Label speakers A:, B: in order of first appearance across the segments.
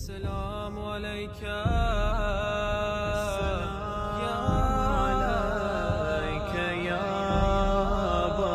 A: السلام عليك يا أبا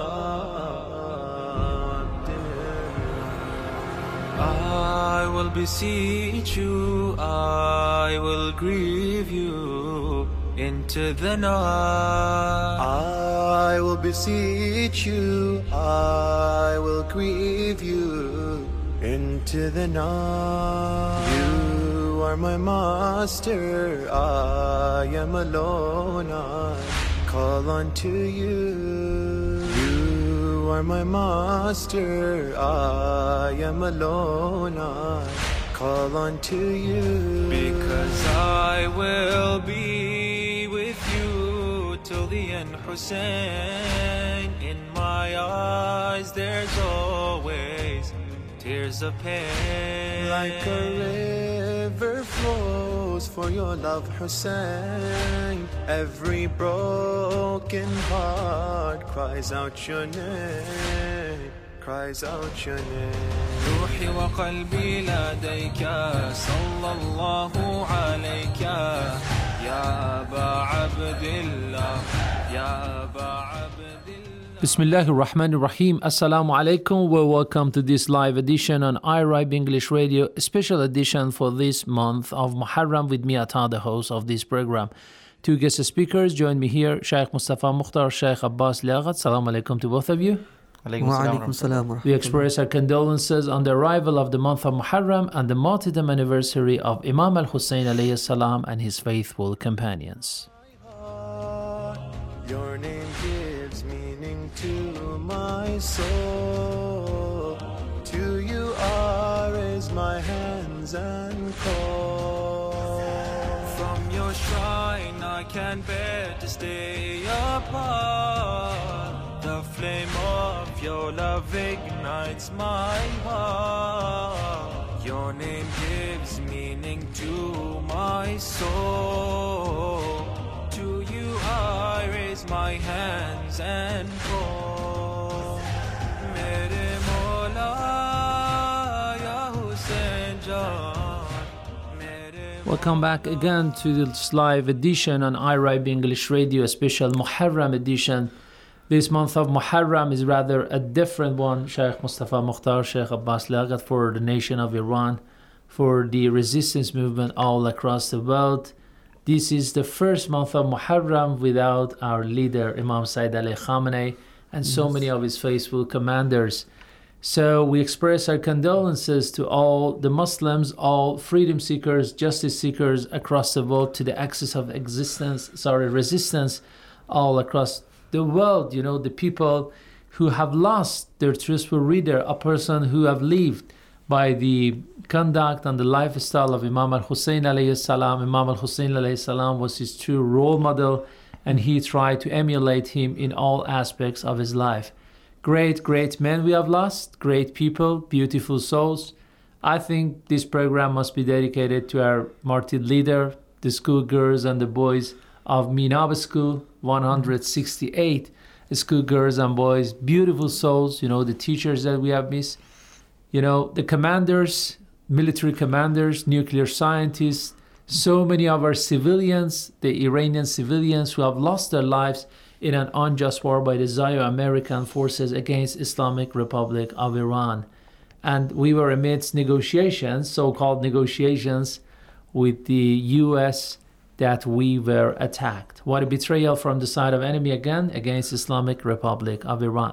A: عبد الله. I will beseech you, I will grieve you into the night.
B: I will beseech you, I will grieve you into the night. You are my master, I am alone, I call unto you. You are my master, I am alone, I call unto you.
A: Because I will be with you till the end, Hussein. In my eyes there's always tears of pain.
B: Like a river flows for your love, Hussein. Every broken heart cries out your name, cries out your name.
A: روحي وقلبي لديك صلى الله عليك يا أبا عبد الله يا أبا عبد الله.
C: Bismillahir Rahmanir Rahim. Assalamu alaikum. Well, welcome to this live edition on iRibe English Radio, a special edition for this month of Muharram with me, Ata, the host of this program. Two guest speakers join me here, Sheikh Mustafa Mukhtar, Sheikh Abbas Liagat. Assalamu alaikum to both of you. We express our condolences on the arrival of the month of Muharram and the martyrdom anniversary of Imam al-Hussein alayhi salam and his faithful companions.
B: Your name gives meaning to my soul. To you I raise my hands and call.
A: From your shrine I can bear to stay apart. The flame of your love ignites my heart. Your name gives meaning to my soul. To you I raise my hands and call. Mere Mola ya Hussein Jaan.
C: Welcome back again to this live edition on iRibe English Radio, a special Muharram edition. This month of Muharram is rather a different one, Sheikh Mustafa Mukhtar, Sheikh Abbas Liagat, for the nation of Iran, for the resistance movement all across the world. This is the first month of Muharram without our leader, Imam Sayyid Ali Khamenei, and so many of his faithful commanders. So we express our condolences to all the Muslims, all freedom seekers, justice seekers across the world, to the axis of resistance all across the world. You know, the people who have lost their truthful reader, a person who have lived by the conduct and the lifestyle of Imam al-Hussein alayhi salam. Imam al-Hussein alayhi salam was his true role model, and he tried to emulate him in all aspects of his life. Great, great men we have lost, great people, beautiful souls. I think this program must be dedicated to our martyred leader, the schoolgirls and the boys of Minab School, 168 schoolgirls and boys, beautiful souls, you know, the teachers that we have missed, you know, the commanders, military commanders, nuclear scientists, so many of our civilians, the Iranian civilians who have lost their lives in an unjust war by the Zio-American forces against Islamic Republic of Iran. And we were amidst negotiations, so-called negotiations, with the US, that we were attacked. What a betrayal from the side of enemy again against Islamic Republic of Iran.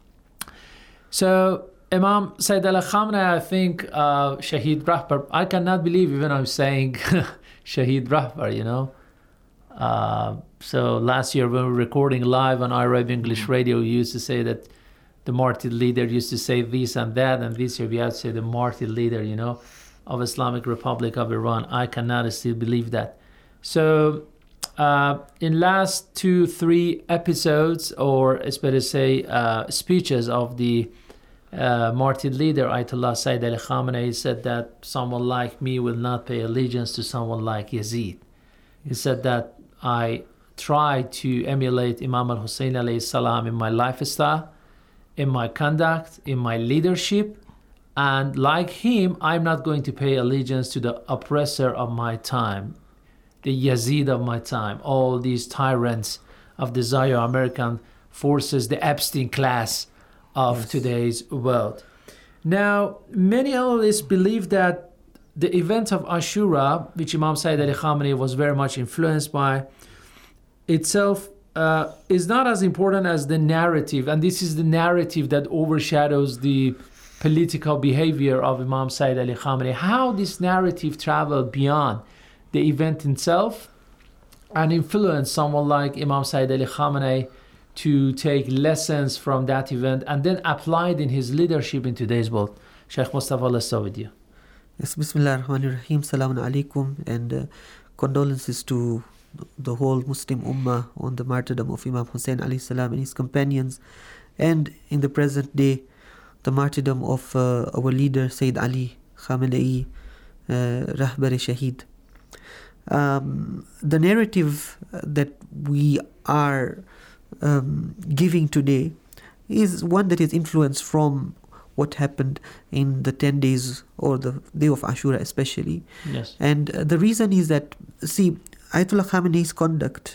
C: So Imam Sayyid Ali Khamenei, I think, Shahid Rahbar, I cannot believe even I'm saying Shahid Rahbar, you know. So last year when we were recording live on iRibe English Radio, we used to say that the martyred leader used to say this and that, and this year we have to say the martyred leader, you know, of Islamic Republic of Iran. I cannot still believe that. So in last 2-3 episodes, or it's better to say speeches of the martyred leader Ayatollah Sayyid Ali Khamenei, said that someone like me will not pay allegiance to someone like Yazid. He said that I try to emulate Imam al-Hussein alayhi salam in my lifestyle, in my conduct, in my leadership, And like him, I'm not going to pay allegiance to the oppressor of my time, the Yazid of my time, all these tyrants of the Zionist American forces, the Epstein class of today's world. Now, many analysts believe that the event of Ashura, which Imam Sayyid Ali Khamenei was very much influenced by, itself is not as important as the narrative, and this is the narrative that overshadows the political behavior of Imam Sayyid Ali Khamenei. How this narrative traveled beyond the event itself and influenced someone like Imam Sayyid Ali Khamenei to take lessons from that event and then apply it in his leadership in today's world. Sheikh Mustafa, let's start with you.
D: Yes, Bismillah ar-Rahman ar-Rahim, Salamun alaikum, and condolences to the whole Muslim Ummah on the martyrdom of Imam Hussein alayhi salam and his companions, and in the present day, the martyrdom of our leader Sayyid Ali Khamenei, Rahbar Shahid. The narrative that we are giving today is one that is influenced from what happened in the 10 days or the day of Ashura especially.
C: Yes.
D: And the reason is that, see, Ayatollah Khamenei's conduct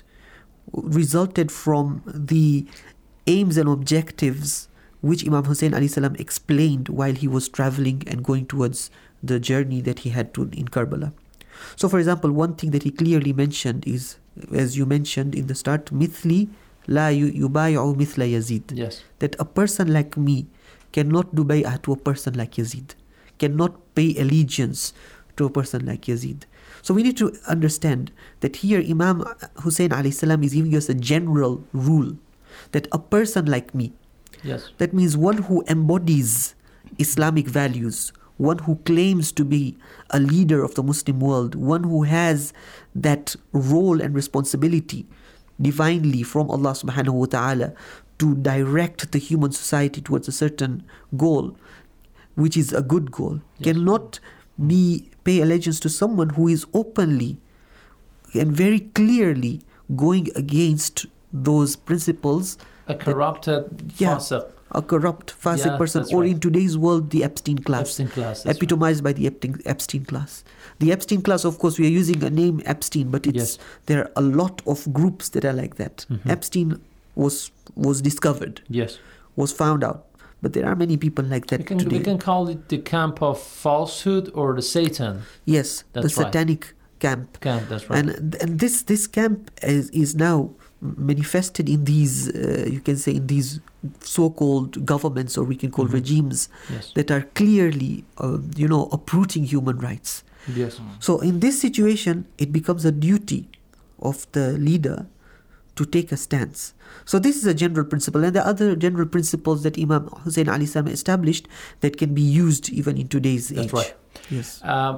D: resulted from the aims and objectives which Imam Hussein alayhi salam explained while he was traveling and going towards the journey that he had to in Karbala. So, for example, one thing that he clearly mentioned is, as you mentioned in the start, mithli la yubay'u mithla Yazid.
C: Yes.
D: That a person like me cannot do bay'ah to a person like Yazid, cannot pay allegiance to a person like Yazid. So we need to understand that here Imam Hussein alayhi salam is giving us a general rule that a person like me,
C: yes,
D: that means one who embodies Islamic values, one who claims to be a leader of the Muslim world, one who has that role and responsibility divinely from Allah subhanahu wa ta'ala to direct the human society towards a certain goal, which is a good goal,
C: yes,
D: cannot pay allegiance to someone who is openly and very clearly going against those principles.
C: A corrupted fasiq.
D: A corrupt fasiq person,
C: that's
D: or
C: right.
D: in today's world, the Epstein class.
C: Epstein class, that's
D: epitomized by the Epstein class. The Epstein class, of course, we are using a name Epstein, but
C: Yes.
D: there are a lot of groups that are like that.
C: Mhm.
D: Epstein was discovered,
C: Yes.
D: was found out, but there are many people like that
C: We
D: today.
C: can call it the camp of falsehood or the Satan
D: Yes,
C: That's
D: the
C: right.
D: satanic camp.
C: camp. That's right.
D: And this camp is now manifested in these, you can say, in these so-called governments, or we can call
C: Mhm.
D: regimes,
C: yes.
D: that are clearly, uprooting human rights.
C: Yes.
D: So in this situation, it becomes a duty of the leader to take a stance. So this is a general principle, and the other general principles that Imam Hussein alayhi salam established that can be used even in today's age.
C: That's right.
D: Yes.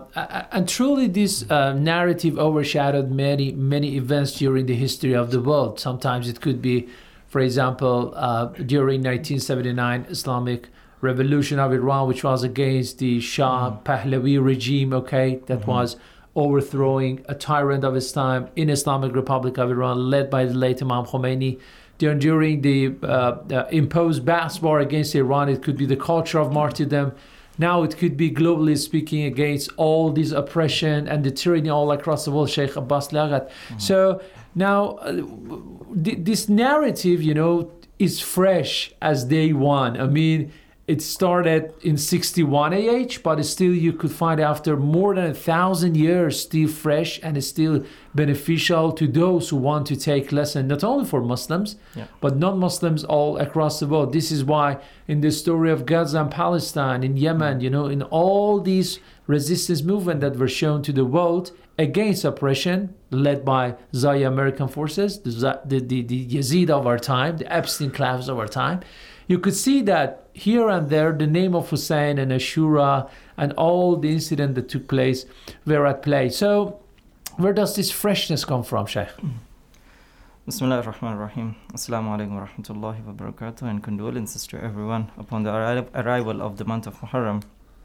C: And truly, this narrative overshadowed many events during the history of the world. Sometimes it could be, for example, during 1979 Islamic Revolution of Iran, which was against the Shah Pahlavi regime, that was overthrowing a tyrant of its time in Islamic Republic of Iran, led by the late Imam Khomeini. During the imposed Ba'ath war against Iran, it could be the culture of martyrdom. Now it could be, globally speaking, against all this oppression and the tyranny all across the world, Sheikh Abbas Laghat. So now this narrative, is fresh as day one. I mean, it started in 61 AH, but still you could find after more than 1,000 years still fresh, and it's still beneficial to those who want to take lesson, not only for Muslims, but non-Muslims all across the world. This is why in the story of Gaza and Palestine, in Yemen, in all these resistance movements that were shown to the world against oppression, led by Zionist American forces, the Yazid of our time, the Epstein class of our time, you could see that here and there the name of Hussein and Ashura and all the incidents that took place were at play. So where does this freshness come from, Sheikh?
E: Bismillah ar-Rahman ar-Rahim. Assalamu alaikum wa rahmatullahi wa barakatuh, and condolences to everyone upon the arrival of the month of Muharram.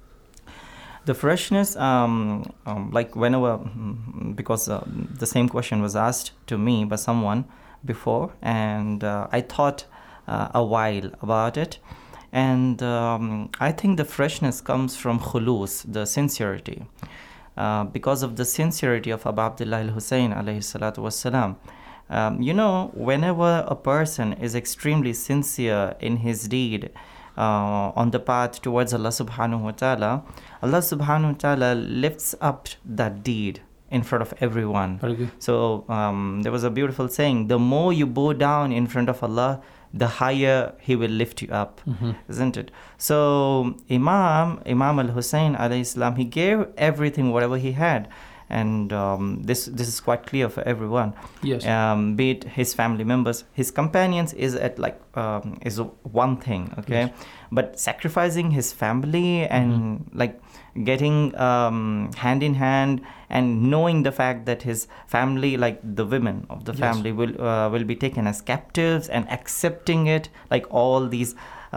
E: The freshness, like whenever, because the same question was asked to me by someone before, and I thought a while about it, And I think the freshness comes from khulus, the sincerity. Because of the sincerity of Abu Abdullah al-Hussein alayhi salatu wassalam. Whenever a person is extremely sincere in his deed on the path towards Allah subhanahu wa ta'ala, Allah subhanahu wa ta'ala lifts up that deed in front of everyone. So there was a beautiful saying, the more you bow down in front of Allah, the higher He will lift you up, isn't it? So Imam al-Hussein alayhi salam, he gave everything, whatever he had. And this is quite clear for everyone.
C: Yes.
E: Be it his family members, his companions is is one thing, okay?
C: Yes.
E: But sacrificing his family and getting hand in hand and knowing the fact that his family, like the women of the family, will be taken as captives and accepting it, all these.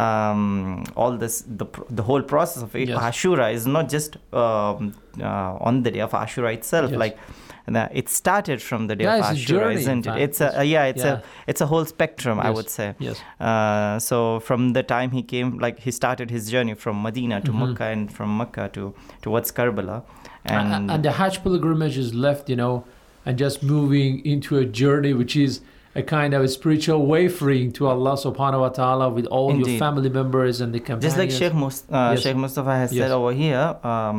E: The whole process of Ashura is not just on the day of Ashura itself. It started from the day of Ashura,
C: journey,
E: isn't it? It's a whole spectrum, I would say.
C: Yes.
E: So from the time he came, he started his journey from Medina to Mecca, and from Mecca towards Karbala,
C: and the Hajj pilgrimage is left, and just moving into a journey which is a kind of a spiritual wafering to Allah subhanahu wa ta'ala with all your family members and the companions.
E: Just like Sheikh Mustafa has said over here,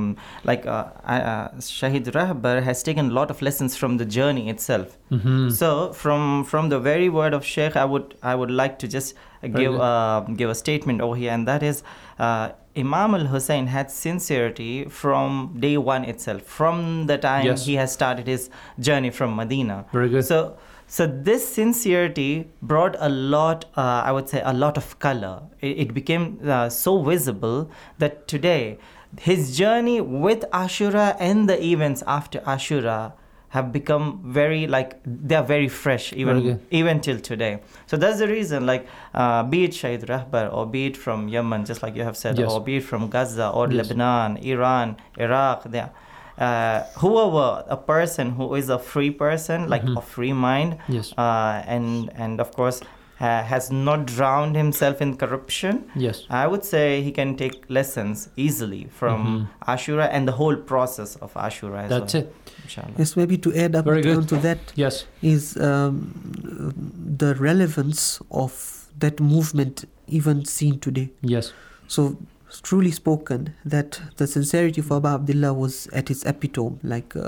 E: Shahid Rahbar has taken a lot of lessons from the journey itself. So from the very word of Sheikh, I would like to just give a statement over here, and that is Imam al-Hussein had sincerity from day one itself, from the time he has started his journey from Medina.
C: Very good.
E: So this sincerity brought a lot, I would say, a lot of color. It became so visible that today his journey with Ashura and the events after Ashura have become they are very fresh even till today. So that's the reason, be it Shahid Rahbar or be it from Yemen, just like you have said, or be it from Gaza or Lebanon, Iran, Iraq, whoever a person who is a free person, a free mind, and of course has not drowned himself in corruption, I would say he can take lessons easily from Ashura and the whole process of Ashura as
C: That's it.
E: Inshallah.
D: Yes, maybe to add up onto that is the relevance of that movement even seen today.
C: Yes.
D: So truly spoken, that the sincerity of Abu Abdullah was at its epitome,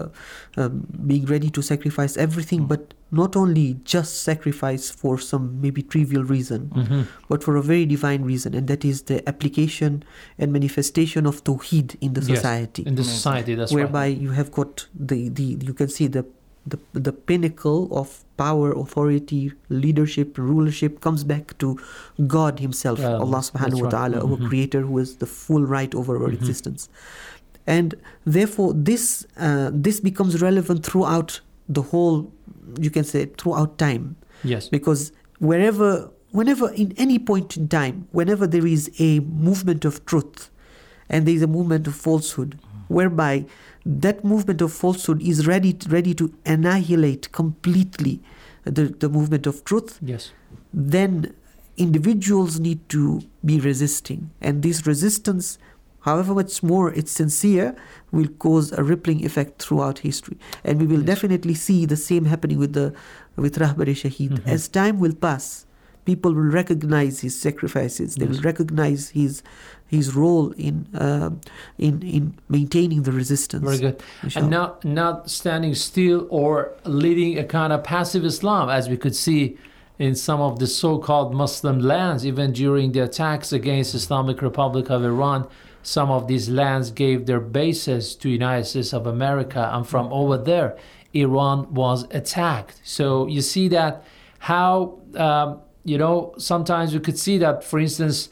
D: being ready to sacrifice everything, but not only just sacrifice for some maybe trivial reason, but for a very divine reason, and that is the application and manifestation of Tawheed in the society.
C: In the society, that's
D: whereby you have got you can see the pinnacle of power, authority, leadership, rulership comes back to God Himself, Allah subhanahu wa ta'ala, our Creator, who has the full right over our existence. And therefore this becomes relevant throughout the whole, you can say, throughout time.
C: Yes.
D: Because whenever in any point in time, whenever there is a movement of truth and there is a movement of falsehood, whereby that movement of falsehood is ready to annihilate completely the movement of truth, then individuals need to be resisting. And this resistance, however much more it's sincere, will cause a rippling effect throughout history. And we will definitely see the same happening with Rahbar-e-Shaheed. As time will pass, people will recognize his sacrifices. They will recognize his role in maintaining the resistance.
C: Very good. Inshallah. And not standing still or leading a kind of passive Islam, as we could see in some of the so-called Muslim lands, even during the attacks against Islamic Republic of Iran. Some of these lands gave their bases to United States of America, and from over there, Iran was attacked. So you see that how, sometimes you could see that, for instance,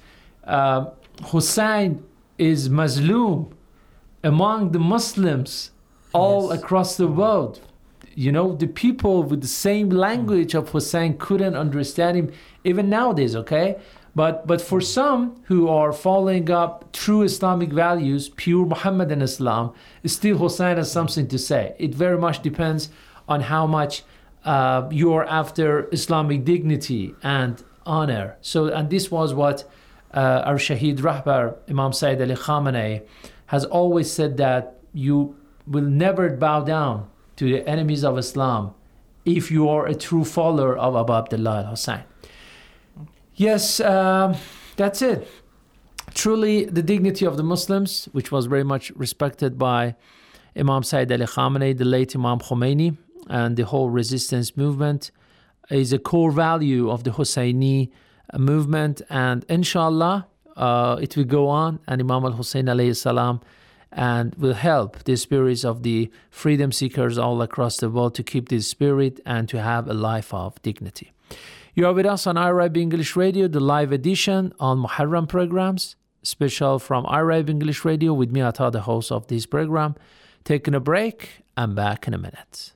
C: Hussein is Mazloom among the Muslims all across the world. The people with the same language of Hussein couldn't understand him, even nowadays, okay? But for some who are following up true Islamic values, pure Muhammadan Islam, still Hussein has something to say. It very much depends on how much you are after Islamic dignity and honor. So, and this was what our Shaheed Rahbar, Imam Sayyid Ali Khamenei, has always said that you will never bow down to the enemies of Islam if you are a true follower of Abu Abdullah al-Hussein. Yes, that's it. Truly, the dignity of the Muslims, which was very much respected by Imam Sayyid Ali Khamenei, the late Imam Khomeini, and the whole resistance movement, is a core value of the Husseini movement. And inshallah, it will go on, and Imam al-Hussein alayhi salam, and will help the spirits of the freedom seekers all across the world to keep this spirit and to have a life of dignity. You are with us on IRIB English Radio, the live edition on Muharram programs, special from IRIB English Radio with me, Ata, the host of this program. Taking a break, I'm back in a minute.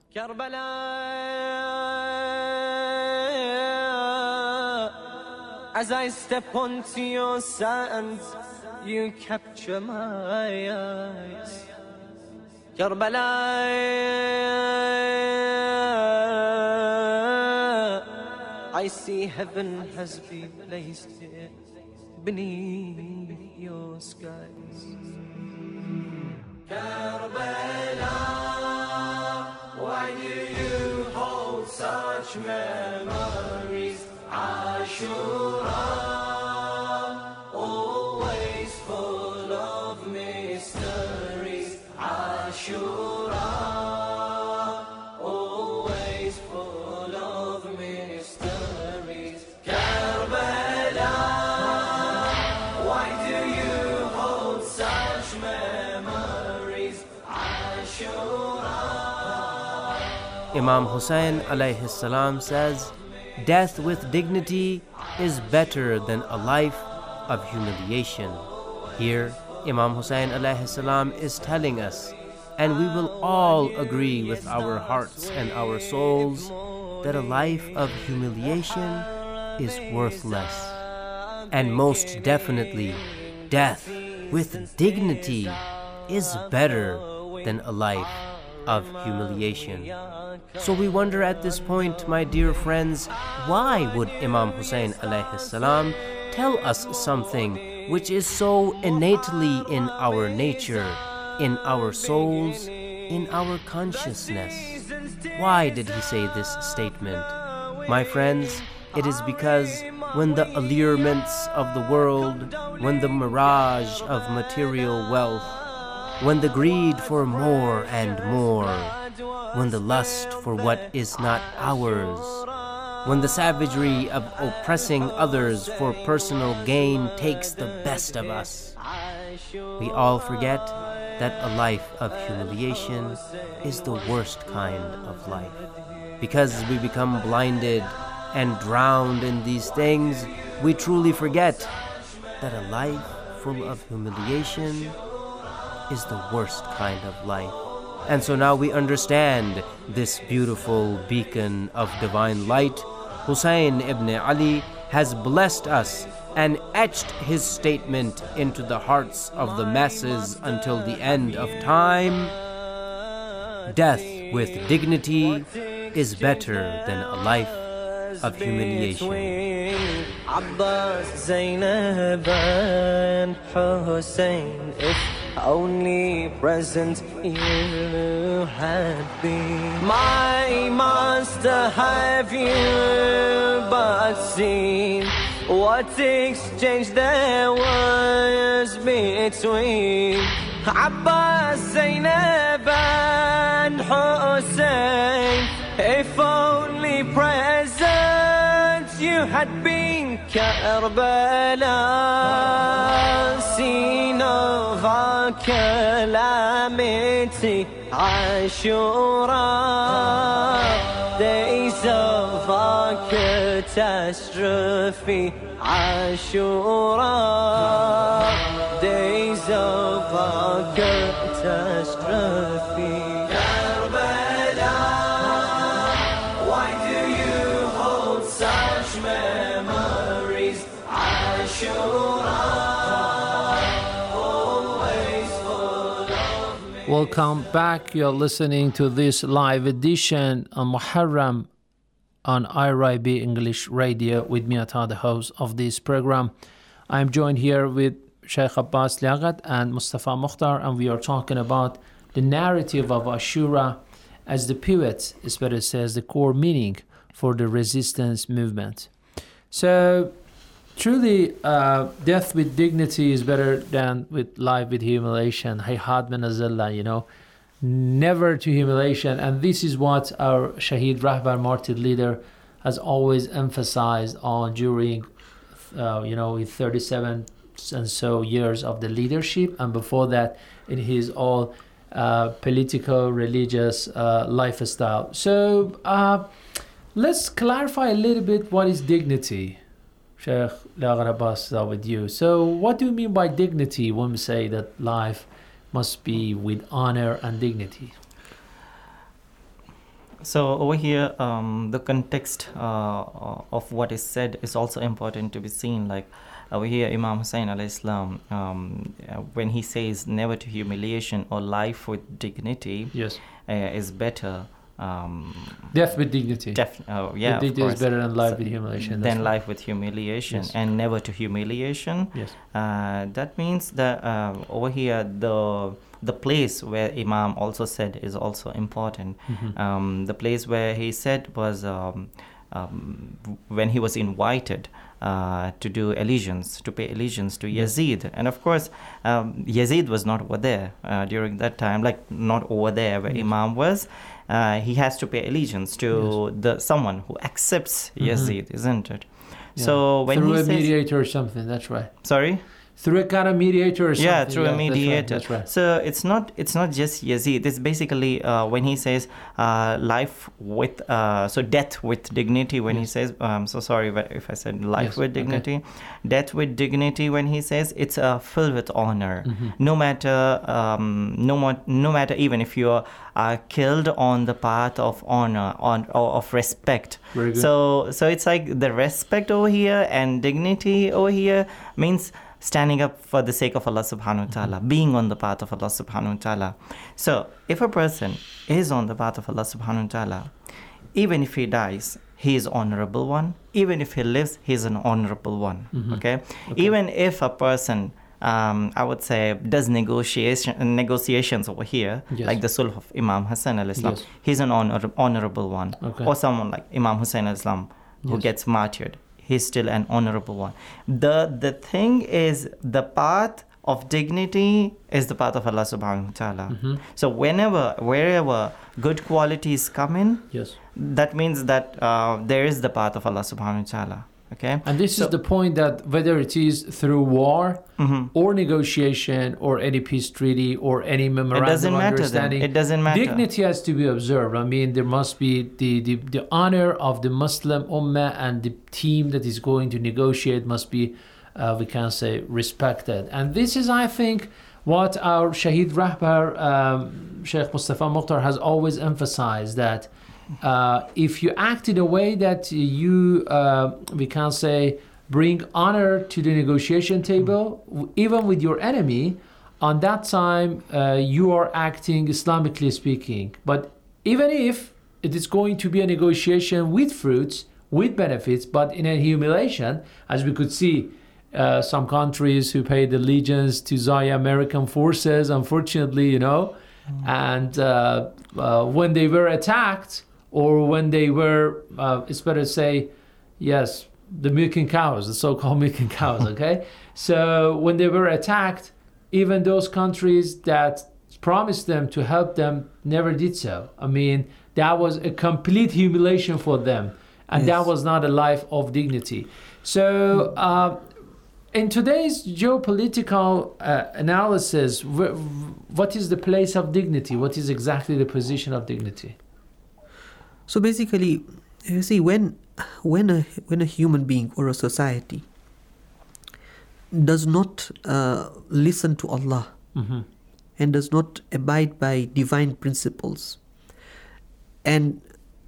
B: As I step onto your sands, you capture my eyes. Karbala, I see heaven has been placed here beneath your skies. Karbala, why do you hold such memories? Ashura, always full of mysteries. Ashura, always full of mysteries. Karbala, why do you hold such memories? Ashura.
F: Imam Hussein alayhi salam says, death with dignity is better than a life of humiliation. Here, Imam Hussein alayhi salam is telling us, and we will all agree with our hearts and our souls, that a life of humiliation is worthless. And most definitely, death with dignity is better than a life of humiliation. So we wonder at this point, my dear friends, why would Imam Hussein alayhi salam tell us something which is so innately in our nature, in our souls, in our consciousness? Why did he say this statement? My friends, it is because when the allurements of the world, when the mirage of material wealth, when the greed for more and more, when the lust for what is not ours, when the savagery of oppressing others for personal gain takes the best of us, we all forget that a life of humiliation is the worst kind of life. Because we become blinded and drowned in these things, we truly forget that a life full of humiliation is the worst kind of life. And so now we understand this beautiful beacon of divine light. Hussein ibn Ali has blessed us and etched his statement into the hearts of the masses until the end of time. Death with dignity is better than a life of humiliation.
B: Abbas, Zainab and Hussein, if only present you had been. My master, have you but seen what exchange there was between Abbas, Zainab and Hussein? If only present you had been. Karbala, scene of our calamity. Ashura, days of our catastrophe. Ashura, days of our catastrophe. Karbala, why do you hold such memories? Ashura, always full of me.
C: Welcome back. You're listening to this live edition on Muharram on IRIB English Radio with me, Ata, the host of this program. I'm joined here with Sheikh Abbas Liagat and Mustafa Mukhtar, and we are talking about the narrative of Ashura as the pivot, as better says, the core meaning for the resistance movement. So, truly, death with dignity is better than with life with humiliation. Hayhat min azillah, you know, never to humiliation. And this is what our Shaheed Rahbar, martyred leader, has always emphasized on during, his 37 and so years of the leadership, and before that, in his all political, religious lifestyle. So, let's clarify a little bit what is dignity. Sheikh Liagat Abbas, start with you. So what do you mean by dignity when we say that life must be with honor and dignity?
E: So over here, the context of what is said is also important to be seen. Like over here, Imam Hussain alayhi salam, when he says never to humiliation or life with dignity,
C: Yes.
E: Is better.
C: Death with dignity.
E: Yeah,
C: dignity
E: of
C: is
E: course.
C: better than life with humiliation.
E: Than life with humiliation,
C: Yes.
E: and never to humiliation.
C: Yes.
E: That means that over here, the place where Imam also said is also important.
C: Mm-hmm.
E: The place where he said was when he was invited to do allegiance, to pay allegiance to Yazid. And of course, Yazid was not over there during that time, like not over there where Imam was. He has to pay allegiance to someone who accepts Yazid, isn't it?
C: Yeah.
E: So when
C: through
E: he
C: a
E: says,
C: mediator or something, that's right.
E: sorry?
C: Through a kind of mediator or something.
E: Yeah, through a mediator.
C: That's right.
E: So it's not just Yazid. It's basically when he says life with death with dignity. When he says, I'm so sorry if I said life with dignity, death with dignity. When he says it's filled with honor, no matter no matter even if you are killed on the path of honor or of respect.
C: Very good.
E: So it's like the respect over here and dignity over here means standing up for the sake of Allah subhanahu wa ta'ala, being on the path of Allah subhanahu wa ta'ala. So if a person is on the path of Allah subhanahu wa ta'ala, even if he dies, he is honorable one. Even if he lives, he is an honorable one. Okay? Even if a person, I would say, does negotiations over here, like the sulh of Imam Hassan al-Islam, he's an honorable one. Or someone like Imam Hussain al-Islam who gets martyred. He's still an honorable one. The thing is, the path of dignity is the path of Allah subhanahu wa ta'ala. So wherever good qualities come in, that means that there is the path of Allah subhanahu wa ta'ala. Okay?
C: And this is the point, that whether it is through war or negotiation or any peace treaty or any memorandum of understanding,
E: it doesn't matter.
C: Dignity has to be observed. I mean, there must be the honor of the Muslim Ummah, and the team that is going to negotiate must be, we can say, respected. And this is, I think, what our Shaheed Rahbar, Sheikh Mustafa Mukhtar, has always emphasized, that if you act in a way that you, we can say, bring honor to the negotiation table, even with your enemy, on that time you are acting Islamically speaking. But even if it is going to be a negotiation with fruits, with benefits, but in a humiliation, as we could see, some countries who paid allegiance to Zaya American forces, unfortunately, and when they were attacked, or when they were, it's better to say, the milking cows, the so-called milking cows, okay? So when they were attacked, even those countries that promised them to help them never did so. I mean, that was a complete humiliation for them. And that was not a life of dignity. So in today's geopolitical analysis, what is the place of dignity? What is exactly the position of dignity?
D: So basically, you see, when a human being or a society does not listen to Allah and does not abide by divine principles and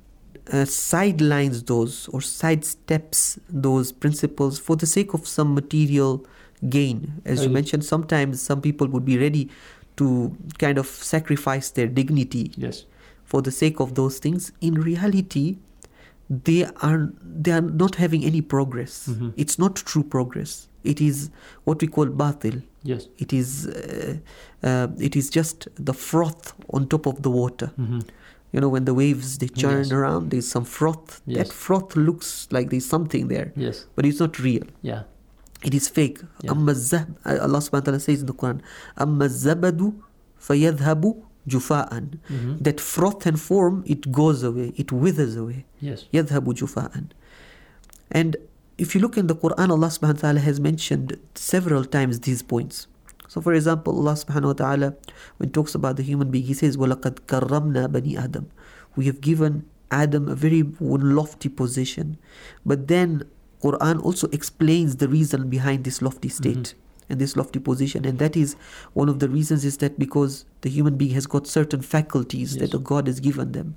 D: sidelines those or sidesteps those principles for the sake of some material gain, as you mentioned, sometimes some people would be ready to kind of sacrifice their dignity for the sake of those things. In reality, they are not having any progress. It's not true progress. It is what we call batil.
C: Yes.
D: It is just the froth on top of the water. When the waves, they churn
C: Yes.
D: around, there's some froth.
C: Yes.
D: That froth looks like there's something there,
C: Yes.
D: but it's not real.
C: Yeah.
D: It is fake.
C: Yeah.
D: Allah subhanahu wa ta'ala says in the Quran, أَمَّا الزَّبَدُ فَيَذْهَبُ جُفَاءً. That froth and form, it goes away, it withers away.
C: Yes.
D: يَذْهَبُ جُفَاءً. And if you look in the Quran, Allah subhanahu wa ta'ala has mentioned several times these points. So for example, Allah subhanahu wa ta'ala, when he talks about the human being, he says, وَلَقَدْ كَرَّمْنَا بَنِي آدَمَ. We have given Adam a very lofty position. But then Quran also explains the reason behind this lofty state and this lofty position. And that is, one of the reasons is that because the human being has got certain faculties
C: Yes.
D: that God has given them.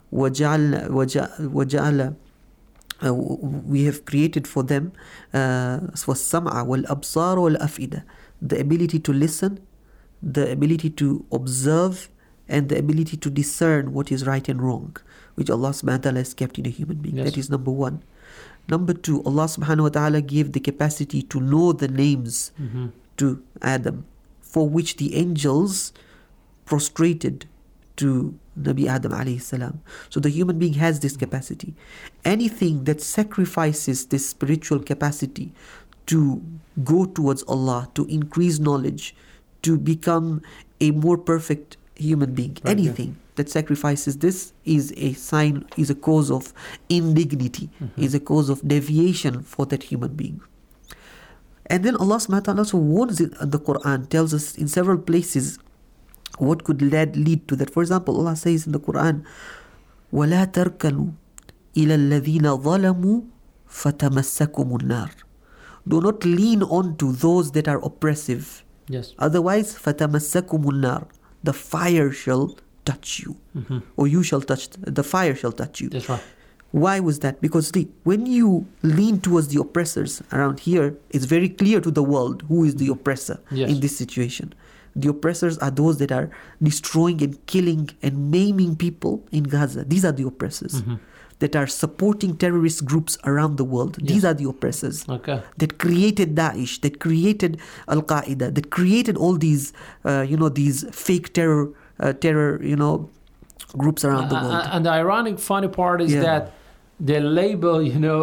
D: وَجَعَلَ we have created for them وَالسَّمْعَ وَالْأَبْصَارَ وَالْأَفْئِدَةَ, the ability to listen, the ability to observe, and the ability to discern what is right and wrong, which Allah subhanahu wa ta'ala has kept in a human being.
C: Yes.
D: That is number one. Number two, Allah subhanahu wa ta'ala gave the capacity to know the names to Adam, for which the angels prostrated to Nabi Adam alayhi salam. So the human being has this capacity. Anything that sacrifices this spiritual capacity to go towards Allah, to increase knowledge, to become a more perfect human being,
C: Right,
D: anything that sacrifices this is a sign, is a cause of indignity, is a cause of deviation for that human being. And then Allah subhanahu wa ta'ala also warns in the Quran, tells us in several places what could lead to that. For example, Allah says in the Quran, وَلَا تَرْكَنُوا إِلَى الَّذِينَ ظَلَمُوا فَتَمَسَّكُمُ النَّارِ. Do not lean on to those that are oppressive.
C: Yes.
D: Otherwise, فَتَمَسَّكُمُ النَّارِ. The fire shall touch you. Or you shall touch, the fire shall touch you.
C: That's right.
D: Why was that? Because when you lean towards the oppressors around here, it's very clear to the world who is the oppressor
C: Yes.
D: in this situation. The oppressors are those that are destroying and killing and maiming people in Gaza. These are the oppressors. That are supporting terrorist groups around the world.
C: Yes.
D: These are the oppressors.
C: Okay.
D: That created Daesh, that created Al-Qaeda, that created all these, these fake terror, groups around the world.
C: And the ironic, funny part is
D: Yeah.
C: that they label,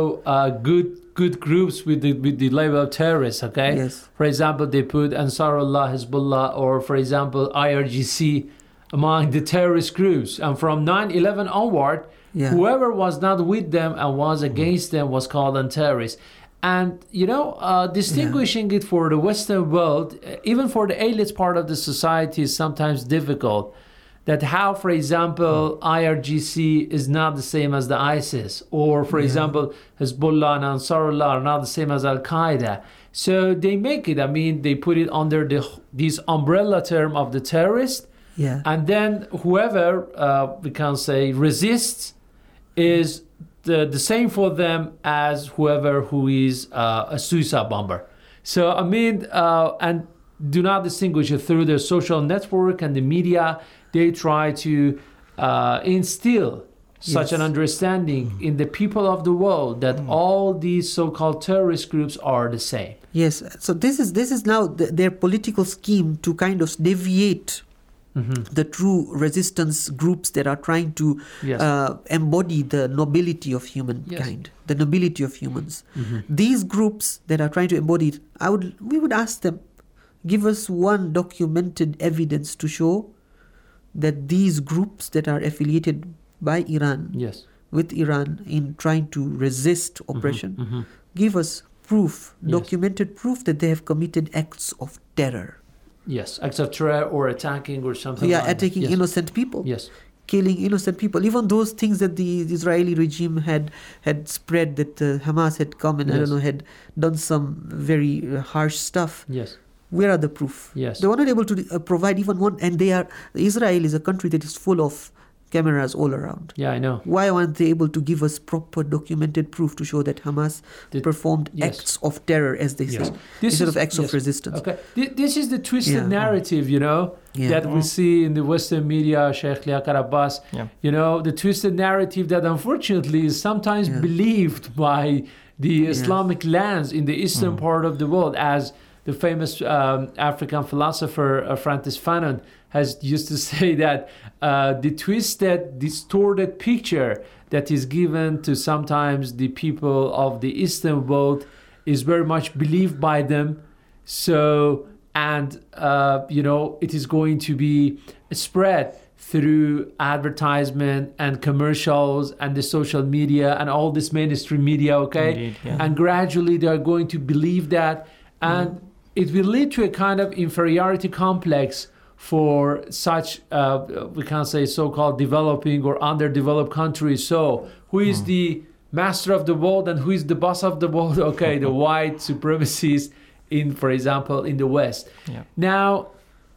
C: good groups with the label of terrorists. Okay.
D: Yes.
C: For example, they put Ansarullah, Hezbollah, or for example, IRGC among the terrorist groups. And from 9/11 onward,
D: Yeah.
C: whoever was not with them and was against them was called a terrorist. And distinguishing it for the Western world, even for the elite part of the society, is sometimes difficult. That how, for example, IRGC is not the same as the ISIS, or for example, Hezbollah and Ansarullah are not the same as Al Qaeda. So they make it. I mean, they put it under this umbrella term of the terrorist,
D: Yeah.
C: and then whoever we can say resists is the same for them as whoever who is a suicide bomber. So I mean, and do not distinguish it through their social network and the media. They try to instill such an understanding in the people of the world that all these so-called terrorist groups are the same.
D: Yes. So this is now their political scheme to kind of deviate the true resistance groups that are trying to
C: Yes.
D: embody the nobility of humankind, the nobility of humans. These groups that are trying to embody it, we would ask them, give us one documented evidence to show that these groups that are affiliated by Iran,
C: Yes.
D: with Iran in trying to resist oppression, give us proof, documented proof that they have committed acts of terror.
C: Yes, acts of terror or attacking or something.
D: Yeah,
C: like that.
D: attacking
C: Yes.
D: innocent people.
C: Yes.
D: Killing innocent people. Even those things that the Israeli regime had spread, that Hamas had come and had done some very harsh stuff.
C: Yes.
D: Where are the proof?
C: Yes.
D: They were not able to provide even one, and Israel is a country that is full of cameras all around.
C: Yeah, I know.
D: Why aren't they able to give us proper documented proof to show that Hamas performed acts of terror, as they say, instead of acts of resistance?
C: Okay, this is the twisted narrative, that we see in the Western media, Sheikh Liaqat Abbas.
E: Yeah.
C: The twisted narrative that unfortunately is sometimes believed by the Islamic lands in the eastern part of the world, as the famous African philosopher Francis Fanon has used to say that the twisted, distorted picture that is given to sometimes the people of the Eastern world is very much believed by them. So, and, it is going to be spread through advertisement and commercials and the social media and all this mainstream media, okay?
E: Indeed, yeah.
C: And gradually they are going to believe that, and it will lead to a kind of inferiority complex for such, we can say, so-called developing or underdeveloped countries. So who is the master of the world and who is the boss of the world? Okay, the white supremacists for example, in the West.
E: Yeah.
C: Now,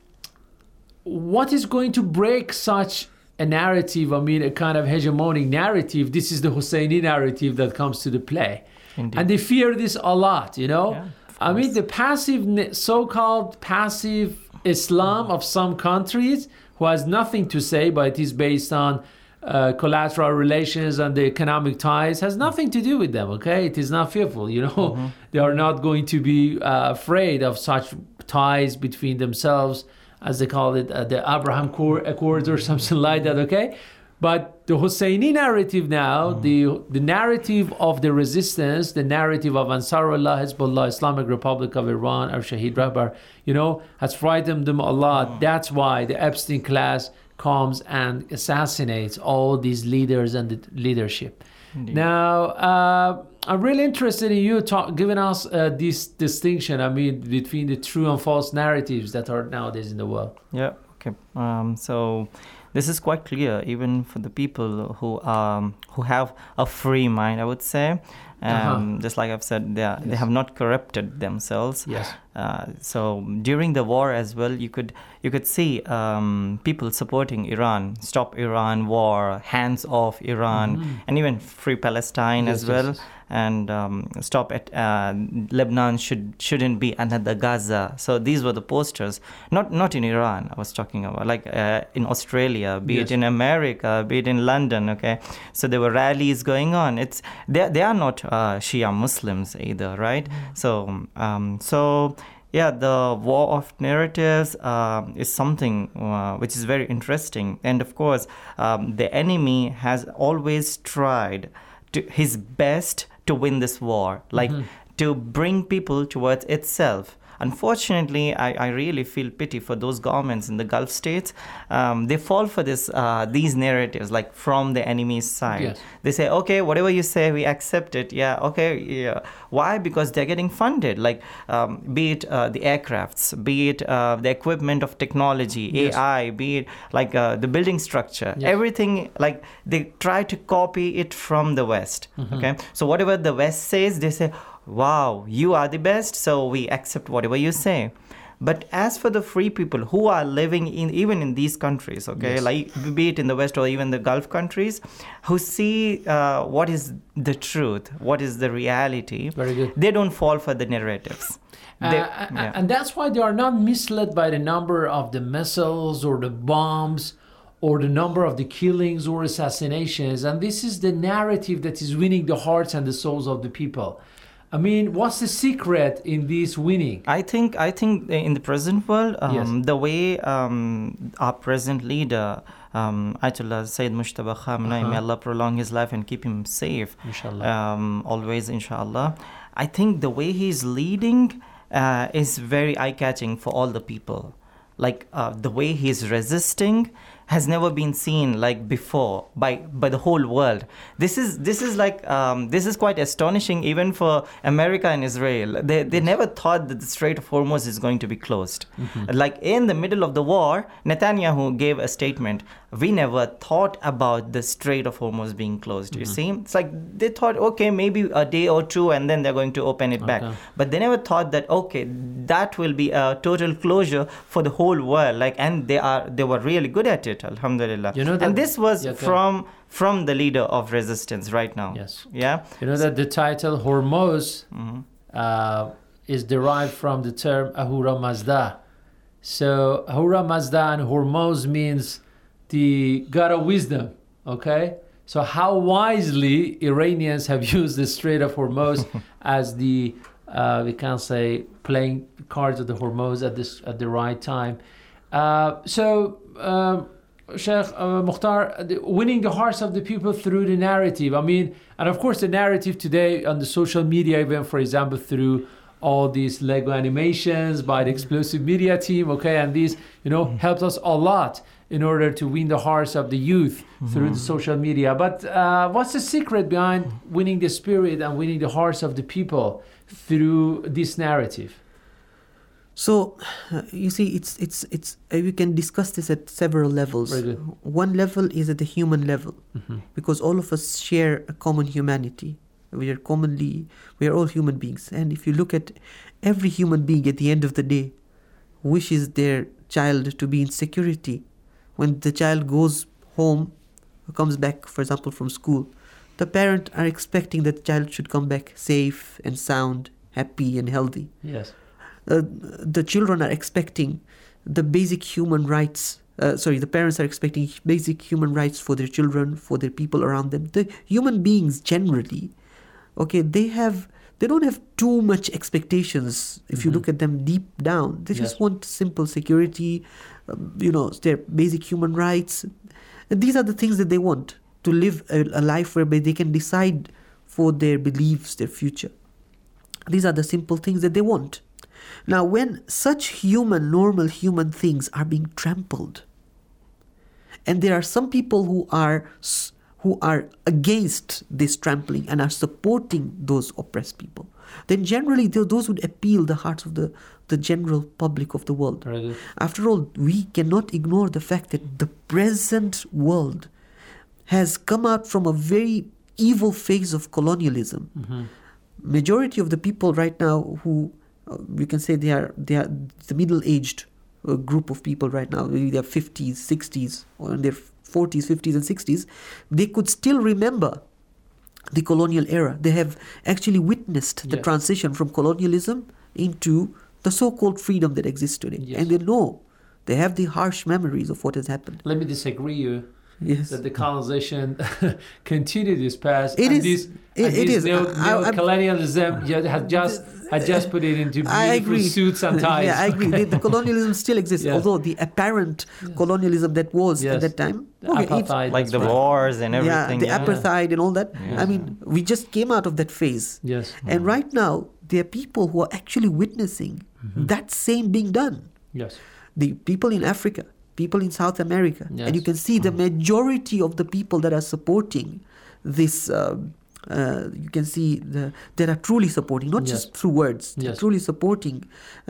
C: what is going to break such a narrative, a kind of hegemonic narrative? This is the Husseini narrative that comes to the play.
E: Indeed.
C: And they fear this a lot,
E: Yeah,
C: the passive, so-called passive Islam of some countries who has nothing to say, but it is based on collateral relations and the economic ties, has nothing to do with them, okay? It is not fearful, They are not going to be afraid of such ties between themselves, as they call it, the Abraham Accords or something like that, okay? But the Husseini narrative now, the narrative of the resistance, the narrative of Ansarullah, Hezbollah, Islamic Republic of Iran, or Shahid Rahbar, has frightened them a lot. That's why the Epstein class comes and assassinates all these leaders and the leadership.
E: Indeed.
C: Now, I'm really interested in you giving us this distinction, between the true and false narratives that are nowadays in the world.
E: Yeah, okay. So this is quite clear, even for the people who have a free mind, I would say. Just like I've said, they have not corrupted themselves.
C: Yes.
E: So during the war as well, you could see people supporting Iran, stop Iran war, hands off Iran, and even free Palestine as well. Yes. And stop at Lebanon shouldn't be another Gaza. So these were the posters, not in Iran. I was talking about like in Australia, be it in America, be it in London. Okay, so there were rallies going on. They are not Shia Muslims either, right? So. Yeah, the war of narratives is something which is very interesting. And of course, the enemy has always tried his best to win this war, to bring people towards itself. Unfortunately, I really feel pity for those governments in the Gulf states. They fall for these narratives, like from the enemy's side.
C: Yes.
E: They say, okay, whatever you say, we accept it. Yeah, okay, yeah. Why? Because they're getting funded, like be it the aircrafts, be it the equipment of technology, yes. AI, be it like the building structure, yes. Everything, like they try to copy it from the West. Okay, so whatever the West says, they say, wow, you are the best, so we accept whatever you say. But as for the free people who are living even in these countries, okay, yes. like be it in the West or even the Gulf countries, who see what is the truth, what is the reality,
C: very good.
E: They don't fall for the narratives.
C: And that's why they are not misled by the number of the missiles or the bombs or the number of the killings or assassinations. And this is the narrative that is winning the hearts and the souls of the people. What's the secret in this winning? I think
E: in the present world,
C: yes.
E: the way our present leader, Ayatollah Sayyid Mujtaba Khamenei, may Allah prolong his life and keep him safe,
C: inshallah.
E: Always, inshallah. I think the way he's leading is very eye-catching for all the people. Like the way he's resisting has never been seen like before by the whole world. This is quite astonishing even for America and Israel. They never thought that the Strait of Hormuz is going to be closed. Like in the middle of the war, Netanyahu gave a statement, we never thought about the Strait of Hormuz being closed. You see, it's like they thought, okay, maybe a day or two, and then they're going to open it back. But they never thought that, okay, that will be a total closure for the whole world. Like, and they were really good at it, alhamdulillah.
C: You know that,
E: and this was from the leader of resistance right now.
C: Yes.
E: Yeah.
C: You know that the title Hormuz is derived from the term Ahura Mazda. So Ahura Mazda and Hormuz means the god of wisdom. Okay, so how wisely Iranians have used the Strait of Hormuz as the we can say playing cards of the Hormuz at the right time. Sheikh Mukhtar, winning the hearts of the people through the narrative. I mean, and of course the narrative today on the social media, even for example through all these Lego animations by the Explosive Media team, okay, and these, helped us a lot in order to win the hearts of the youth through the social media. But what's the secret behind winning the spirit and winning the hearts of the people through this narrative?
D: So, you see, it's we can discuss this at several levels.
C: Very good.
D: One level is at the human level, because all of us share a common humanity. We are all human beings. And if you look at every human being at the end of the day, wishes their child to be in security. When the child goes home, or comes back, for example, from school, the parents are expecting that the child should come back safe and sound, happy and healthy.
C: Yes.
D: The children are expecting the basic human rights. The parents are expecting basic human rights for their children, for their people around them. The human beings generally, okay, they don't have too much expectations. If you look at them deep down, they just want simple security, their basic human rights. And these are the things that they want, to live a life whereby they can decide for their beliefs, their future. These are the simple things that they want. Now, when such normal human things are being trampled, and there are some people who are against this trampling and are supporting those oppressed people, then generally those would appeal the hearts of the general public of the world.
C: Right.
D: After all, we cannot ignore the fact that the present world has come out from a very evil phase of colonialism. Majority of the people right now who we can say they are the middle-aged group of people right now, maybe they are 50s, 60s, or in their 40s, 50s and 60s, they could still remember the colonial era. They have actually witnessed the transition from colonialism into the so-called freedom that exists today.
C: Yes.
D: And they know, they have the harsh memories of what has happened.
C: Let me disagree you.
D: Yes.
C: That the colonization continued this past.
D: It
C: and
D: is.
C: This neo-colonialism had just put it into beautiful suits and ties.
D: Yeah, I agree. The colonialism still exists,
C: Yes.
D: although the apparent colonialism that was at that time,
C: apartheid,
E: like the wars and everything.
D: the apartheid and all that.
E: Yeah.
D: I mean, we just came out of that phase.
C: Yes.
D: And right now, there are people who are actually witnessing that same being done.
C: Yes.
D: The people in Africa, people in South America.
C: Yes.
D: And you can see the majority of the people that are supporting this, you can see that are truly supporting, not just through words, they're truly supporting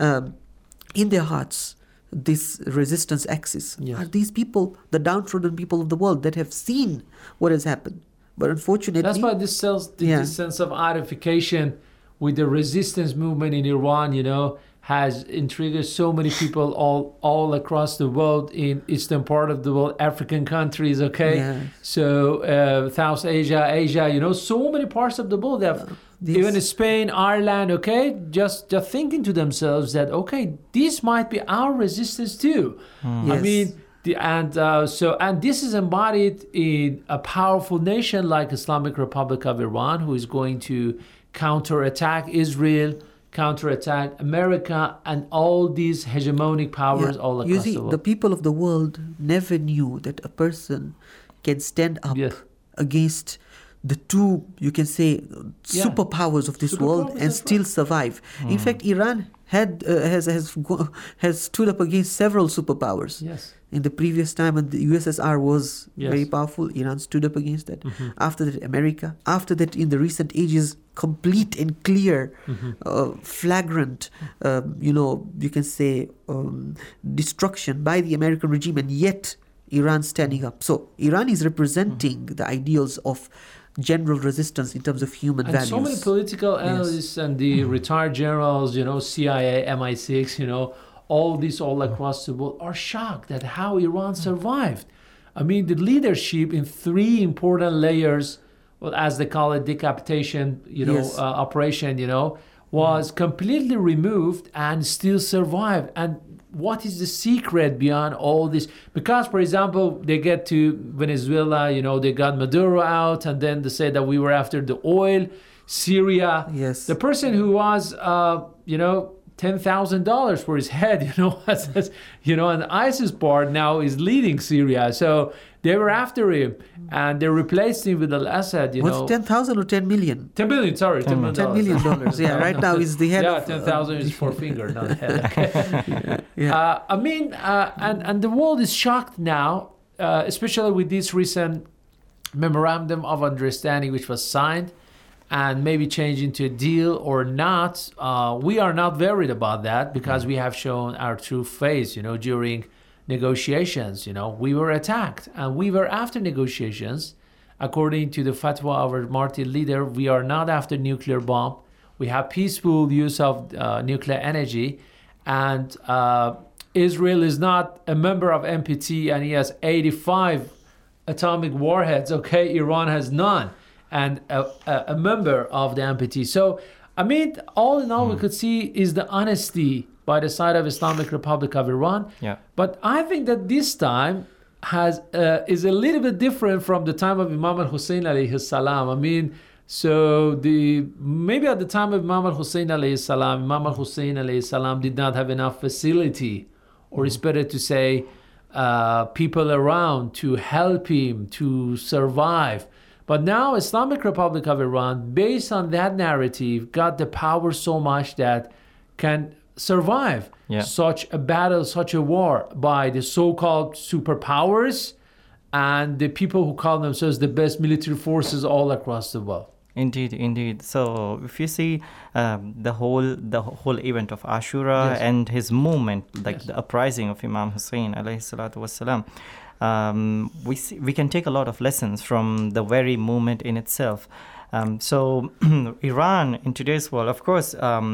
D: in their hearts this resistance axis. Are these people, the downtrodden people of the world that have seen what has happened. But unfortunately...
C: That's why this sense of identification with the resistance movement in Iran, has intrigued so many people all across the world, in eastern part of the world, African countries, okay?
D: Yes.
C: So South Asia, so many parts of the world have, even Spain, Ireland, okay? Just thinking to themselves that, okay, this might be our resistance too.
D: Yes.
C: I mean, and this is embodied in a powerful nation like Islamic Republic of Iran, who is going to counterattack Israel, counterattack America, and all these hegemonic powers all across the world.
D: The people of the world never knew that a person can stand up against the two, you can say, superpowers of this world and still survive. In fact, Iran has stood up against several superpowers.
C: Yes.
D: In the previous time, when the USSR was very powerful, Iran stood up against that. After that, America. After that, in the recent ages, complete and clear, flagrant, you can say, destruction by the American regime, and yet Iran standing up. So Iran is representing the ideals of general resistance in terms of human
C: and
D: values.
C: so many political analysts and the retired generals, CIA, MI6, all these all across the world are shocked at how Iran survived. I mean, the leadership in 3 important layers, well, as they call it, decapitation, operation, was completely removed and still survived. And what is the secret beyond all this? Because, for example, they get to Venezuela, they got Maduro out, and then they say that we were after the oil. Syria,
D: Yes.
C: the person who was, $10,000 for his head, and ISIS part now is leading Syria. So they were after him, and they replaced him with Al-Assad,
D: Was it 10,000 or 10 million?
C: 10 billion, sorry. $10 million.
D: $10 million. Yeah, right now is the head
C: Yeah,
D: of...
C: 10,000 is 4 finger, not head. Okay.
D: Yeah.
C: And the world is shocked now, especially with this recent memorandum of understanding which was signed and maybe changed into a deal or not. We are not worried about that because we have shown our true face, during negotiations. We were attacked and we were after negotiations. According to the fatwa of our martyr leader, we are not after nuclear bomb. We have peaceful use of nuclear energy, and Israel is not a member of NPT, and he has 85 atomic warheads. Okay, Iran has none, and a member of the NPT. So, all in all, we could see is the honesty by the side of Islamic Republic of Iran.
E: Yeah.
C: But I think that this time is a little bit different from the time of Imam al-Hussein alayhi salam. Maybe at the time of Imam al-Hussein alayhi salam, Imam al-Hussein alayhi salam did not have enough facility, or it's better to say people around to help him to survive. But now Islamic Republic of Iran, based on that narrative, got the power so much that can survive such a battle, such a war by the so-called superpowers and the people who call themselves the best military forces all across the world.
E: Indeed. So if you see the whole event of Ashura and his movement, like the uprising of Imam Hussein alayhi salatu wassalam, we can take a lot of lessons from the very movement in itself. So Iran in today's world, of course,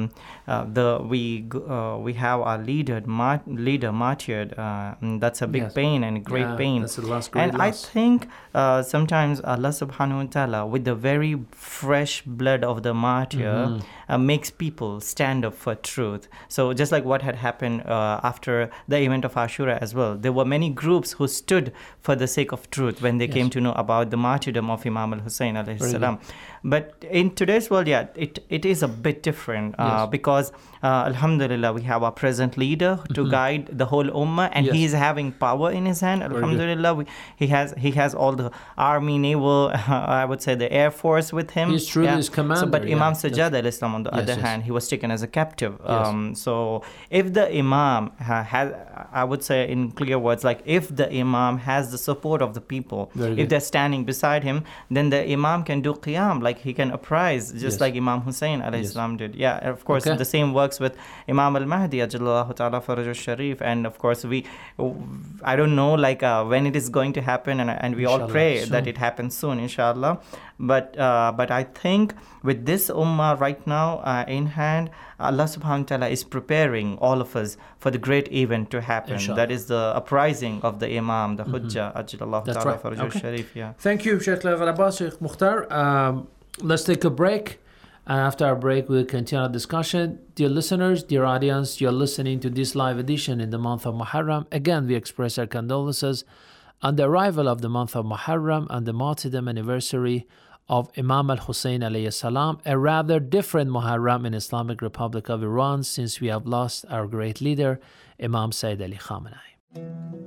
E: we have our leader martyred. That's a big pain and a great pain.
C: That's a loss,
E: and I think sometimes Allah subhanahu wa ta'ala, with the very fresh blood of the martyr, makes people stand up for truth. So just like what had happened after the event of Ashura as well, there were many groups who stood for the sake of truth when they came to know about the martyrdom of Imam al-Hussein alayhi salam. But in today's world, it is a bit different because alhamdulillah, we have our present leader to guide the whole ummah, and he is having power in his hand. Alhamdulillah, he has all the army, naval, I would say the air force with him.
C: He's truly his commander.
E: So, but Imam Sajjad al-Islam, on the other hand, he was taken as a captive. So if the Imam has, I would say in clear words, like if the Imam has the support of the people, if they're standing beside him, then the Imam can do qiyam, like he can uprise, just like Imam Hussein alayhi salam did. Yeah, of course, the same works with Imam al-Mahdi ajallahu ta'ala faraj al-sharif, and of course I don't know when it is going to happen, and we all pray soon that it happens soon, inshallah. But I think with this ummah right now in hand, Allah subhanahu wa ta'ala is preparing all of us for the great event to happen. Inshallah. That is the uprising of the Imam, the Hujjah ajallahu ta'ala faraj al-sharif.
C: Thank you, Sheikh Abbas, Sheikh Mukhtar. Let's take a break. And after our break, we'll continue our discussion. Dear listeners, dear audience, you're listening to this live edition in the month of Muharram. Again, we express our condolences on the arrival of the month of Muharram and the martyrdom anniversary of Imam al-Hussein alayhi salam, a rather different Muharram in Islamic Republic of Iran since we have lost our great leader, Imam Sayyid Ali Khamenei.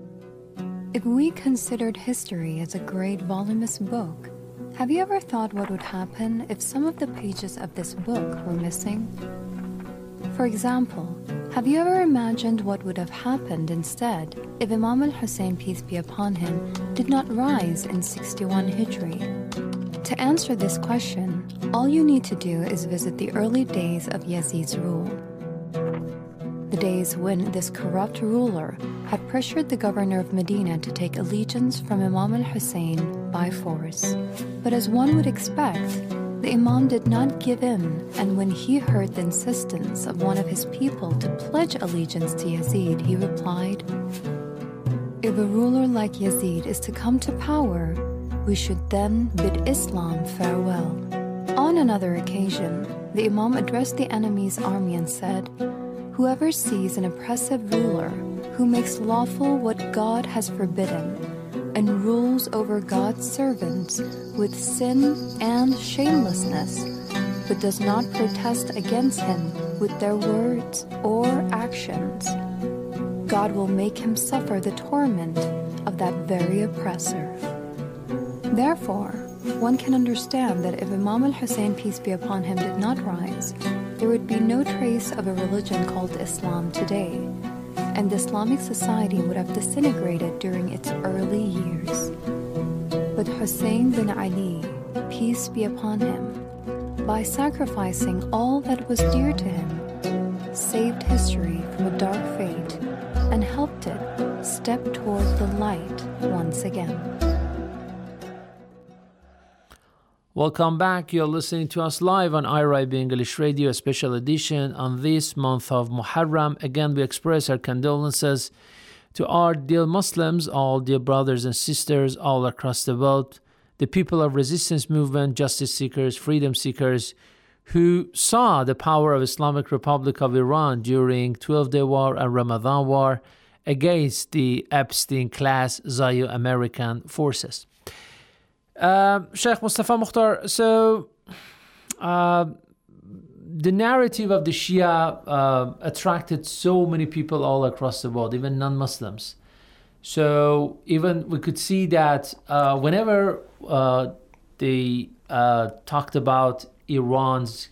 G: If we considered history as a great voluminous book, have you ever thought what would happen if some of the pages of this book were missing? For example, have you ever imagined what would have happened instead if Imam al-Hussein, peace be upon him, did not rise in 61 Hijri? To answer this question, all you need to do is visit the early days of Yazid's rule. the days when this corrupt ruler had pressured the governor of Medina to take allegiance from Imam al-Hussein by force. But as one would expect, the Imam did not give in, and when he heard the insistence of one of his people to pledge allegiance to Yazid, he replied, "If a ruler like Yazid is to come to power, we should then bid Islam farewell." On another occasion, the Imam addressed the enemy's army and said, "Whoever sees an oppressive ruler who makes lawful what God has forbidden and rules over God's servants with sin and shamelessness, but does not protest against him with their words or actions, God will make him suffer the torment of that very oppressor." Therefore, one can understand that if Imam al-Hussein, peace be upon him, did not rise, there would be no trace of a religion called Islam today, and Islamic society would have disintegrated during its early years. But Hussein bin Ali, peace be upon him, by sacrificing all that was dear to him, saved history from a dark fate and helped it step toward the light once again.
C: Welcome back. You're listening to us live on IRIB English Radio, a special edition on this month of Muharram. Again, we express our condolences to our dear Muslims, all dear brothers and sisters all across the world, the people of resistance movement, justice seekers, freedom seekers, who saw the power of Islamic Republic of Iran during 12-day war and Ramadan war against the Epstein class Zio-American forces. Sheikh Mustafa Mukhtar, so the narrative of the Shia attracted so many people all across the world, even non-Muslims. So even we could see that whenever they talked about Iran's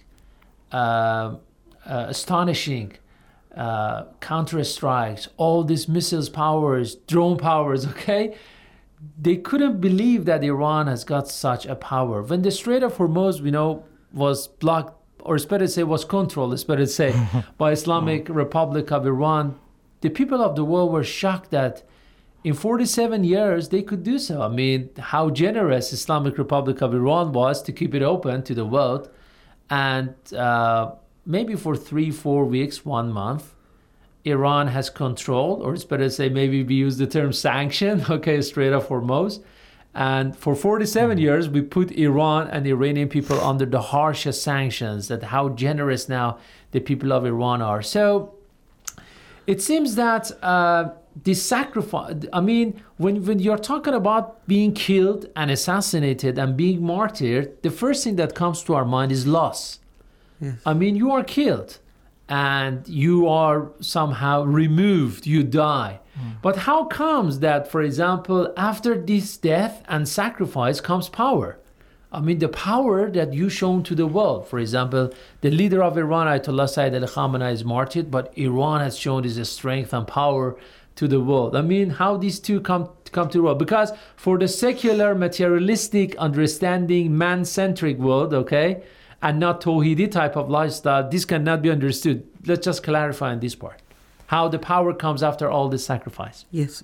C: astonishing counter-strikes, all these missiles powers, drone powers, okay? They couldn't believe that Iran has got such a power. When the Strait of Hormuz, we know, was blocked, or it's better to say was controlled, it's better to say, by Islamic Republic of Iran, the people of the world were shocked that in 47 years they could do so. I mean, how generous Islamic Republic of Iran was to keep it open to the world. And maybe for 3-4 weeks, 1 month, Iran has controlled, or it's better to say, maybe we use the term sanction, okay, Strait of Hormuz. And for 47 years, we put Iran and the Iranian people under the harshest sanctions, that how generous now the people of Iran are. So it seems that this sacrifice, I mean, when you're talking about being killed and assassinated and being martyred, the first thing that comes to our mind is loss. Yes. I mean, you are killed and you are somehow removed, you die. But how comes that, for example, after this death and sacrifice comes power? I mean, the power that you shown to the world. For example, the leader of Iran, Ayatollah Sayyid Ali Khamenei, is martyred, but Iran has shown his strength and power to the world. I mean, how these two come to the world? Because for the secular, materialistic, understanding, man-centric world, okay, and not Tawhidi type of lifestyle, this cannot be understood. Let's just clarify on this part. How the power comes after all this sacrifice.
D: Yes.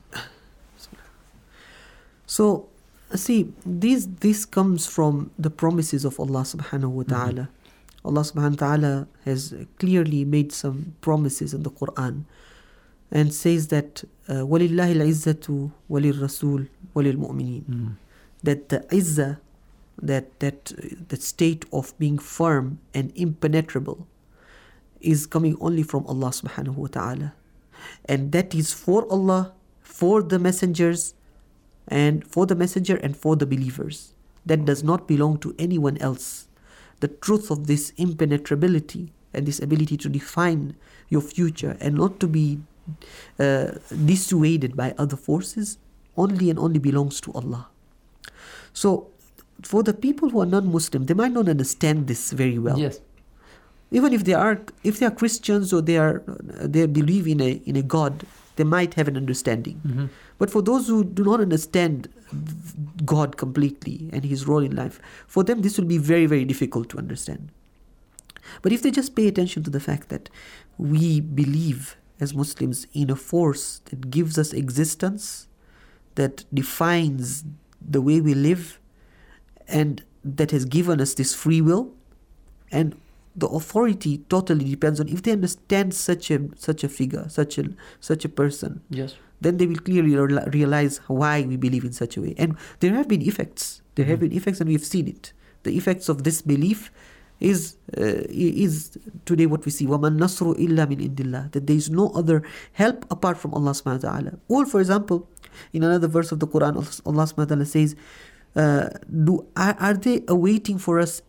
D: So, see, this comes from the promises of Allah subhanahu wa ta'ala. Allah subhanahu wa ta'ala has clearly made some promises in the Quran and says that وَلِلَّهِ الْعِزَّةُ وَلِلرَّسُولِ وَلِلْمُؤْمِنِينَ. That the izzah, that state of being firm and impenetrable, is coming only from Allah subhanahu wa ta'ala. And that is for Allah, for the messengers, and for the messenger and for the believers. That does not belong to anyone else. The truth of this impenetrability and this ability to define your future and not to be dissuaded by other forces only and only belongs to Allah. So, for the people who are non-Muslim, they might not understand this very well.
C: Yes.
D: Even if they are Christians or they believe in a God, they might have an understanding. But for those who do not understand God completely and His role in life, for them this will be very, very difficult to understand. But if they just pay attention to the fact that we believe as Muslims in a force that gives us existence, that defines the way we live, and that has given us this free will. And the authority totally depends on if they understand such a figure, such a person.
C: Yes.
D: Then they will clearly realize why we believe in such a way. And there have been effects. There have been effects, and we've seen it. The effects of this belief is today what we see. وَمَا النَّصْرُ إِلَّا مِنْ عِنْدِ اللَّهِ, that there is no other help apart from Allah subhanahu wa ta'ala. Or for example, in another verse of the Quran, Allah subhanahu wa ta'ala says, are they awaiting for us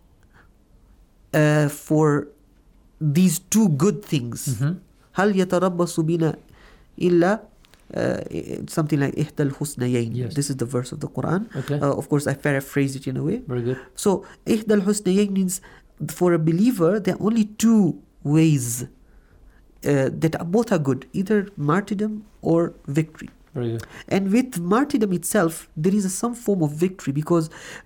D: for these two good things? هَلْ يَتَرَبَّصُ بِنَا إِلَّا something like إِحْدَى الْحُسْنَيَيْنِ.
C: Yes.
D: This is the verse of the Quran.
C: Okay.
D: Of course, I paraphrase it in a way.
C: Very good.
D: So إِحْدَى الْحُسْنَيَيْنِ means for a believer, there are only two ways that both are good, either martyrdom or victory.
C: Very good.
D: And with martyrdom itself, there is some form of victory because,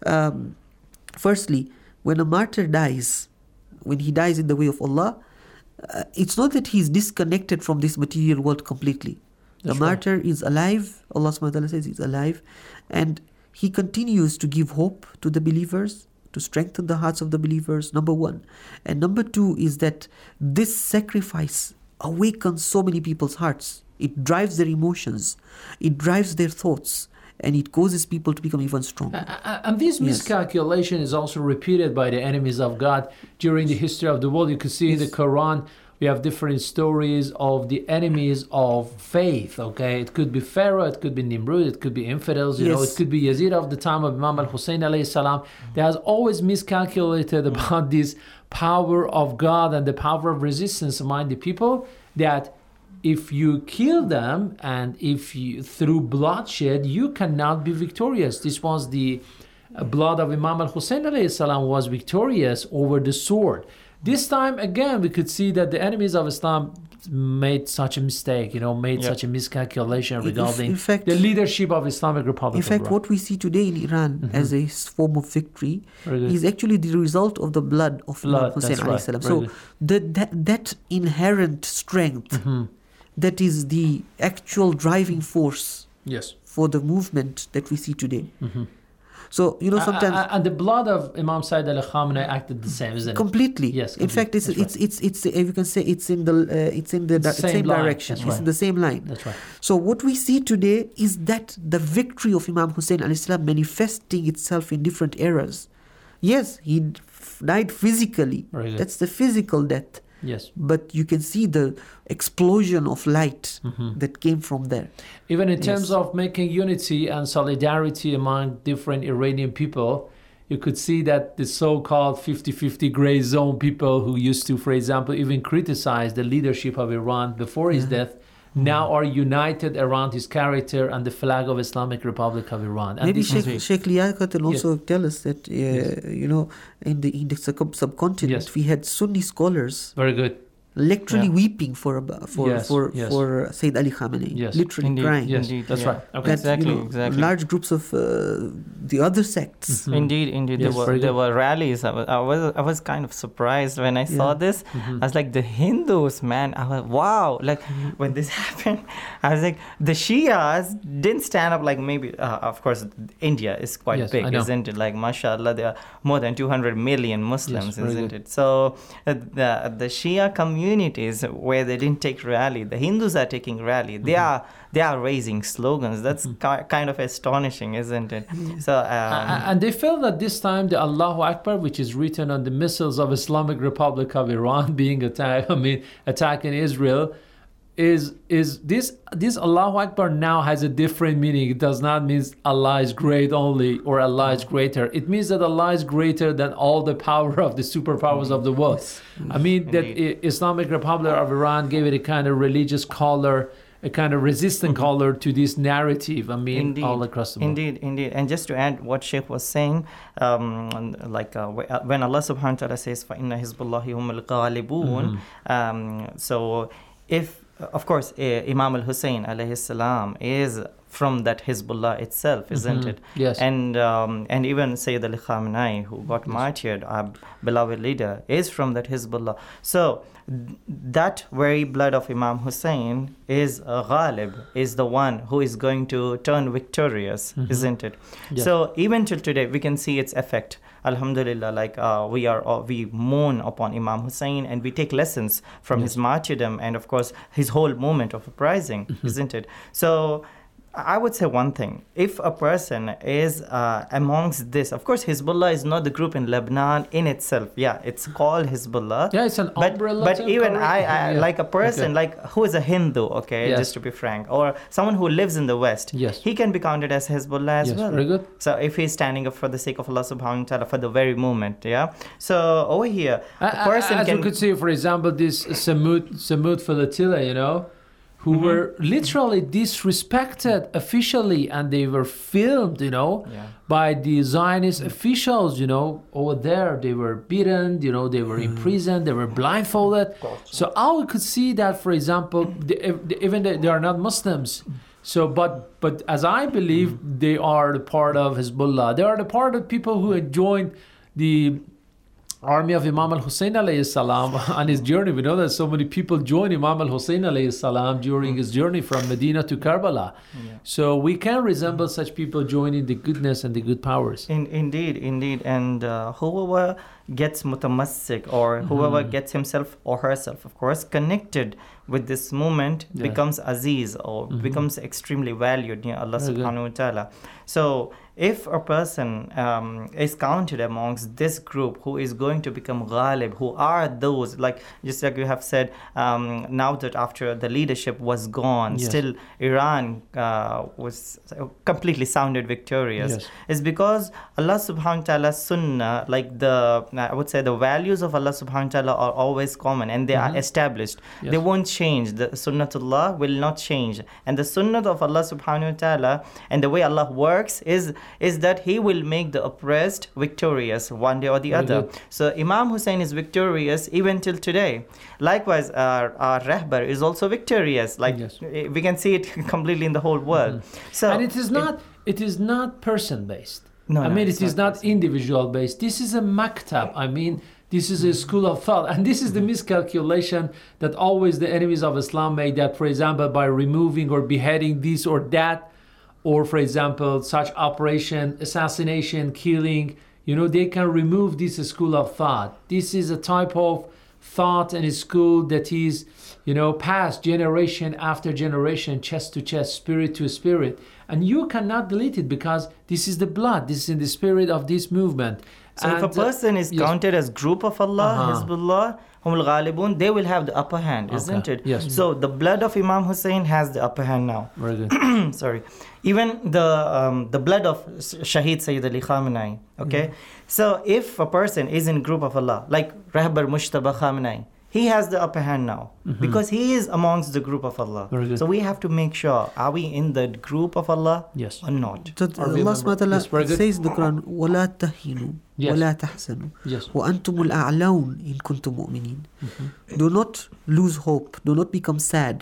D: firstly, when a martyr dies, when he dies in the way of Allah, it's not that he's disconnected from this material world completely.
C: That's
D: the martyr is alive. Allah subhanahu wa ta'ala says he's alive, and he continues to give hope to the believers, to strengthen the hearts of the believers, number one. And number two is that this sacrifice awakens so many people's hearts. It drives their emotions, it drives their thoughts, and it causes people to become even stronger.
C: And this miscalculation is also repeated by the enemies of God during the history of the world. You can see in the Quran, we have different stories of the enemies of faith, okay? It could be Pharaoh, it could be Nimrud, it could be infidels, you know, it could be Yazid of the time of Imam al-Hussein alayhi salam. They has always miscalculated about this power of God and the power of resistance among the people, that if you kill them and if you, through bloodshed, you cannot be victorious. This was the blood of Imam al-Hussein alayhi salam was victorious over the sword. This time, again, we could see that the enemies of Islam made such a mistake, made such a miscalculation regarding
D: in fact,
C: the leadership of Islamic Republic of
D: Iran. In fact,
C: Iran.
D: what we see today in Iran as a form of victory is actually the result of the blood of Imam Hussein alayhi salam. So that inherent strength, that is the actual driving force for the movement that we see today. So, sometimes...
C: and the blood of Imam Sayyid Ali Khamenei acted the same, isn't it?
D: Completely.
C: Yes.
D: In fact, it's you can say it's in the same direction. It's in the same line.
C: That's right.
D: So what we see today is that the victory of Imam Hussein alayhi salam manifesting itself in different eras. Yes, he died physically. That's the physical death.
C: Yes.
D: But you can see the explosion of light that came from there.
C: Even in terms of making unity and solidarity among different Iranian people, you could see that the so-called 50-50 gray zone people who used to, for example, even criticize the leadership of Iran before his death, now are united around his character and the flag of Islamic Republic of Iran. And
D: maybe Sheikh Liaquat will also tell us that, in the subcontinent, we had Sunni scholars.
C: Very good.
D: Literally weeping for Sayyid Ali Khamenei, literally crying.
C: Yes, that's right.
E: Okay. Exactly.
D: Large groups of the other sects.
E: Indeed.
C: Yes,
E: there were rallies. I was kind of surprised when I saw this. I was like, the Hindus, man. I was wow. Like when this happened, I was like, the Shias didn't stand up. Like maybe, of course, India is quite big, isn't it? Like mashallah, there are more than 200 million Muslims, isn't it? So the Shia communities where they didn't take rally, the Hindus are taking rally. They are raising slogans. That's kind of astonishing, isn't it? So
C: and they felt that this time the Allahu Akbar, which is written on the missiles of Islamic Republic of Iran being attacking Israel, is this Allahu Akbar now has a different meaning. It does not mean Allah is great only or Allah is greater. It means that Allah is greater than all the power of the superpowers of the world. That Islamic Republic of Iran gave it a kind of religious color, a kind of resistant color to this narrative. All across the world.
E: Indeed. And just to add what Sheikh was saying, when Allah subhanahu wa ta'ala says, فَإِنَّ حِزْبَ اللَّهِ هُمُ الْغَالِبُونَ. So if, of course, Imam al-Hussein alayhi salam is from that Hezbollah itself, isn't it?
C: Yes.
E: And even Sayyid Ali Khamenei, who got martyred, our beloved leader, is from that Hezbollah. So that very blood of Imam Hussein is Ghalib, is the one who is going to turn victorious, isn't it?
C: Yes.
E: So even till today, we can see its effect. Alhamdulillah, like we mourn upon Imam Hussein, and we take lessons from his martyrdom and of course his whole movement of uprising, isn't it? So I would say one thing: if a person is amongst this, of course, Hezbollah is not the group in Lebanon in itself. Yeah, it's called Hezbollah.
C: Yeah, it's an umbrella.
E: But
C: term,
E: even
C: correct?
E: like a person like who is a Hindu, okay,
C: Yes.
E: just to be frank, or someone who lives in the West,
C: Yes.
E: he can be counted as Hezbollah as
C: Yes,
E: well.
C: very good.
E: So if he's standing up for the sake of Allah Subhanahu wa Taala for the very moment, yeah. So over here, a person
C: as
E: can.
C: you could see, for example, this Samud flotilla, who were literally disrespected officially, and they were filmed, by the Zionist officials, over there. They were beaten, they were imprisoned, they were blindfolded. So I could see that, for example, even they are not Muslims. So, but as I believe, they are the part of Hezbollah. They are the part of people who had joined the army of Imam al-Hussein alayhi salam on his journey. We know that so many people joined Imam al-Hussein alayhi salam during his journey from Medina to Karbala. So we can resemble such people joining the goodness and the good powers.
E: Indeed. And whoever gets mutamassik, or whoever gets himself or herself, of course, connected with this movement, becomes aziz, or becomes extremely valued near Allah subhanahu wa ta'ala. So if a person is counted amongst this group who is going to become Ghalib, who are those, just like you have said, now that after the leadership was gone, still Iran was completely sounded victorious, is because Allah subhanahu wa ta'ala's sunnah, I would say the values of Allah subhanahu wa ta'ala are always common, and they are established. They won't change. The sunnatullah will not change. And the sunnah of Allah subhanahu wa ta'ala, and the way Allah works is that He will make the oppressed victorious one day or the other.
C: Good.
E: So Imam Hussein is victorious even till today. Likewise, our Rahbar is also victorious. We can see it completely in the whole world. So,
C: and it is not person based.
E: No,
C: it is not individual based. This is a maktab. This is a school of thought. And this is the miscalculation that always the enemies of Islam made, that, for example, by removing or beheading this or that, or, for example, such operation, assassination, killing, they can remove this school of thought. This is a type of thought and a school that is, passed generation after generation, chest to chest, spirit to spirit. And you cannot delete it, because this is the blood, this is in the spirit of this movement.
E: So if a person is counted as group of Allah, Hezbollah, Humul Ghalibun, they will have the upper hand, isn't it?
C: Yes.
E: So the blood of Imam Hussein has the upper hand now.
C: Very good.
E: Sorry. Even the blood of Shaheed Sayyid Ali Khamenei, okay? So if a person is in group of Allah, like Rahbar Mushtaba Khamenei, he has the upper hand now, because he is amongst the group of Allah.
C: Very good.
E: So we have to make sure, are we in the group of Allah or not?
D: So Allah subhanahu wa ta'ala says in the Quran, وَلَا تَهِنُوا وَلَا تَحْزَنُوا وَأَنْتُمُ الْأَعْلَوْنَ إِن كُنْتُم مُؤْمِنِينَ. Do not lose hope. Do not become sad.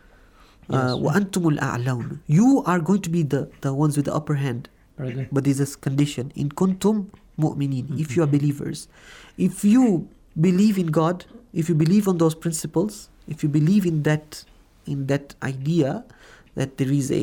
D: وَأَنْتُمُ الْأَعْلَوْنَ. You are going to be the ones with the upper hand.
C: Very good.
D: But there's a condition. إِن كُنْتُم مُؤْمِنِينَ. If you are believers. If you believe in God, if you believe on those principles, if you believe in that idea that there is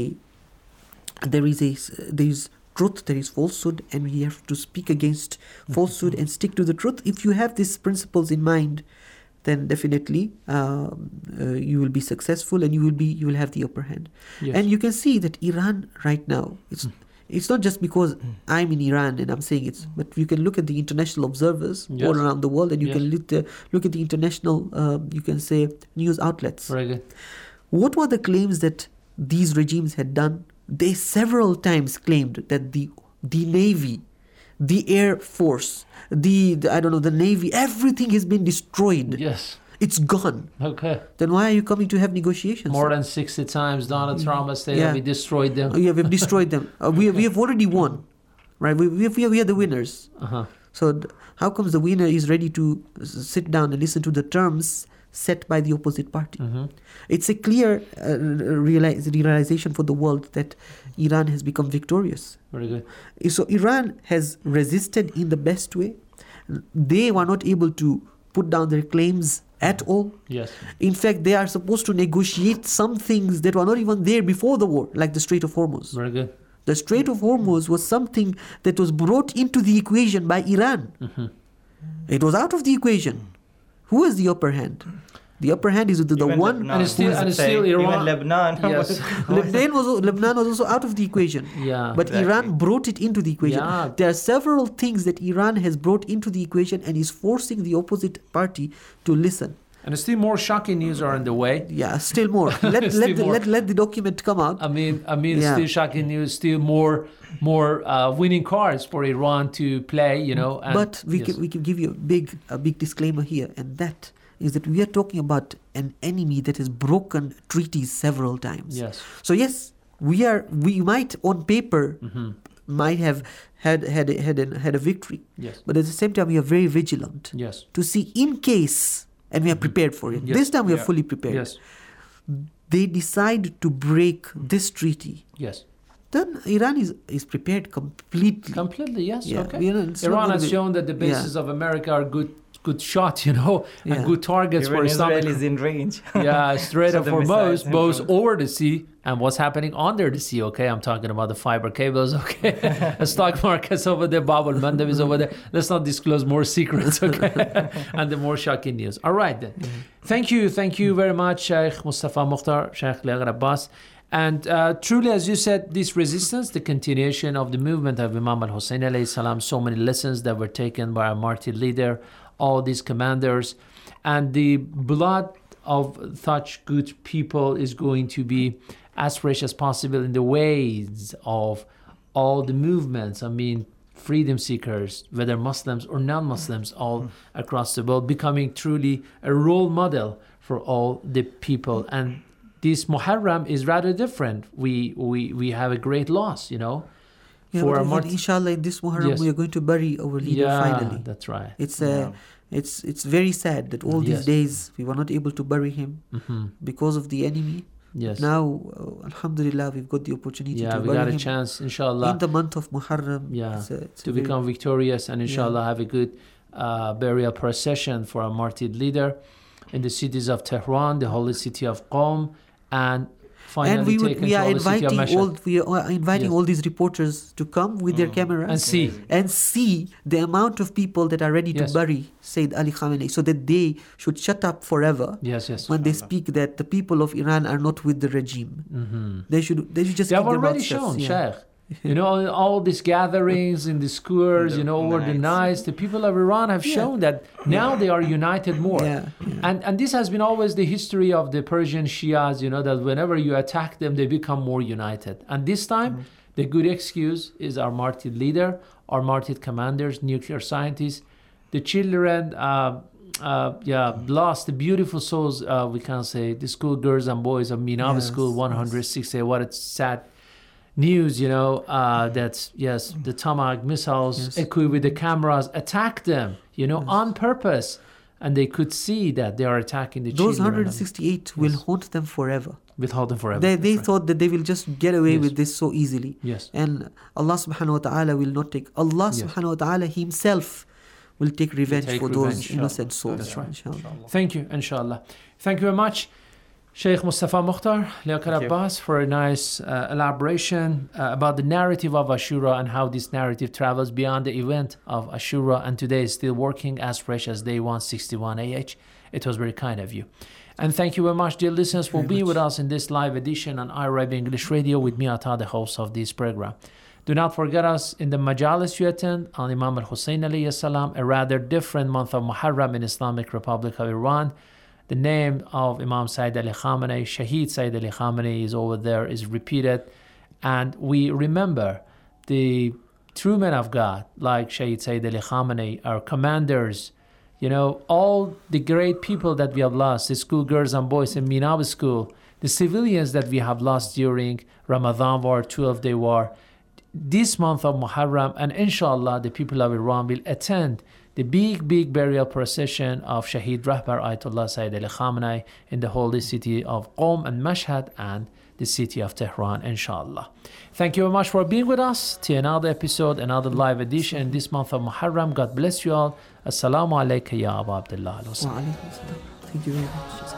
D: truth, there is falsehood, and we have to speak against falsehood and stick to the truth. If you have these principles in mind, then definitely you will be successful, and you will have the upper hand.
C: Yes.
D: And you can see that Iran right now, it's not just because I'm in Iran and I'm saying it, but you can look at the international observers all around the world, and you can look at the international, you can say, news outlets.
C: Very good.
D: What were the claims that these regimes had done? They several times claimed that the Navy, the Air Force, the Navy, everything has been destroyed.
C: Yes.
D: It's gone.
C: Okay.
D: Then why are you coming to have negotiations?
C: More than 60 times Donald Trump has said that we destroyed them.
D: Yeah, we've destroyed them. We have already won, right? We are the winners.
C: Uh-huh.
D: So how comes the winner is ready to sit down and listen to the terms set by the opposite party. It's a clear realization for the world that Iran has become victorious.
C: Very good.
D: So Iran has resisted in the best way. They were not able to put down their claims at all.
C: Yes.
D: In fact, they are supposed to negotiate some things that were not even there before the war, like the Strait of Hormuz.
C: Very good.
D: The Strait of Hormuz was something that was brought into the equation by Iran. It was out of the equation. Who has the upper hand? The upper hand is the
E: Even
D: one.
E: Lebanon,
C: And it's still Iran.
E: Even Lebanon.
C: Yes.
D: Lebanon was also out of the equation.
C: Yeah.
D: But
E: Exactly.
D: Iran brought it into the equation.
C: Yeah.
D: There are several things that Iran has brought into the equation and is forcing the opposite party to listen.
C: And still more shocking news are on the way.
D: Yeah, still more. Let the document come out.
C: I mean,
D: Yeah.
C: still shocking news, still more winning cards for Iran to play, you know. And
D: But we
C: yes.
D: can give you a big disclaimer here, and that is that we are talking about an enemy that has broken treaties several times.
C: Yes.
D: So yes, we might on paper might have had a victory,
C: Yes.
D: but at the same time we are very vigilant
C: Yes.
D: to see in case, and we are prepared for it.
C: Yes.
D: This time we are
E: Yeah.
D: fully prepared.
C: Yes.
D: They decide to break this treaty,
C: Yes.
D: then Iran is prepared completely.
C: Completely, yes.
D: Yeah,
C: Okay.
D: you know, it's not
C: Iran
D: gonna
C: has
D: be-
C: shown that the bases of America are good shot, you know,
D: Yeah.
C: and good targets
E: Even
C: for Islamic.
E: Israel is in range.
C: Yeah, Strait
E: So
C: of
E: the
C: Hormuz,
E: missiles and
C: both
E: drones.
C: over the sea and what's happening under the sea. Okay, I'm talking about the fiber cables. Okay, the stock markets over there, Bab al Mandab is over there. Let's not disclose more secrets. Okay, and the more shocking news. All right then. Thank you very much, Sheikh Mustafa Mukhtar, Sheikh Liaqat Abbas. And truly, as you said, this resistance, the continuation of the movement of Imam al-Hussein alayhi salam, so many lessons that were taken by our martyred leader, all these commanders, and the blood of such good people is going to be as fresh as possible in the ways of all the movements. I mean, freedom seekers, whether Muslims or non-Muslims, all across the world, becoming truly a role model for all the people. And this Muharram is rather different. We have a great loss, you know.
D: Yeah,
C: for
D: but
C: our
D: even inshallah, in this Muharram,
C: Yes.
D: we are going to bury our leader finally.
C: That's right.
D: It's very sad that all these
C: Yes.
D: days we were not able to bury him because of the enemy.
C: Yes.
D: Now, alhamdulillah, we've got the opportunity
C: Yeah,
D: to
C: we
D: bury
C: got a
D: him
C: chance, inshallah,
D: in the month of Muharram.
C: Yeah,
D: it's
C: to
D: a very-
C: become victorious and inshallah have a good burial procession for our martyred leader in the cities of Tehran, the holy city of Qom, and finally
D: and
C: taken
D: we
C: to
D: are
C: holy city of Mashhad.
D: inviting all these reporters to come with their cameras
C: And see.
D: and see the amount of people that are ready to
C: Yes.
D: bury Sayyid Ali Khamenei, so that they should shut up forever
C: Yes, yes.
D: when they speak that the people of Iran are not with the regime. They should just
C: They have
D: keep their
C: already
D: mouths shut.
C: shown,
D: Yeah.
C: Sheikh. You know, all these gatherings in the squares, you know, over the nights, the people of Iran have shown that now they are united more.
D: Yeah, yeah.
C: And this has been always the history of the Persian Shias, you know, that whenever you attack them, they become more united. And this time, the good excuse is our martyred leader, our martyred commanders, nuclear scientists, the children, lost, the beautiful souls, we can say, the schoolgirls and boys of Minab
D: Yes,
C: School 160. What a sad news, you know, that, yes, the Tomahawk missiles
D: Yes.
C: equipped with the cameras attacked them, you know, on purpose. And they could see that they are attacking the
D: Those
C: children.
D: 168 will haunt them forever.
C: Withhold them forever.
D: They thought that they will just get away
C: Yes.
D: with this so easily.
C: Yes.
D: And Allah subhanahu wa ta'ala will not take. Allah
C: Yes.
D: subhanahu wa ta'ala himself will take revenge
C: take
D: for
C: revenge,
D: those innocent souls.
C: That's right.
D: Inshallah.
C: Thank you, inshallah. Thank you very much, Sheikh Mustafa Mukhtar, Liaqat
E: you.
C: Abbas, for a nice elaboration about the narrative of Ashura and how this narrative travels beyond the event of Ashura and today is still working as fresh as day 161 AH. It was very kind of you. And thank you very much, dear listeners, for being with us in this live edition on iRabi English Radio with me, Ata, the host of this program. Do not forget us in the majalis you attend on Imam al-Hussein alayhi salam, a rather different month of Muharram in Islamic Republic of Iran. The name of Imam Sayyid Ali Khamenei, Shaheed Sayyid Ali Khamenei, is over there, is repeated. And we remember the true men of God, like Shaheed Sayyid Ali Khamenei, our commanders, you know, all the great people that we have lost, the schoolgirls and boys in Minab School, the civilians that we have lost during Ramadan war, 12-day war, this month of Muharram, and inshallah the people of Iran will attend the big burial procession of Shaheed Rahbar Ayatollah Sayyid Ali Khamenei in the holy city of Qom and Mashhad and the city of Tehran, inshallah. Thank you very much for being with us. To another episode, another live edition this month of Muharram. God bless you all. Assalamu alaikum ya Abu Abdullah al-Husayn.
D: Wa alaikum assalam. Thank you very much.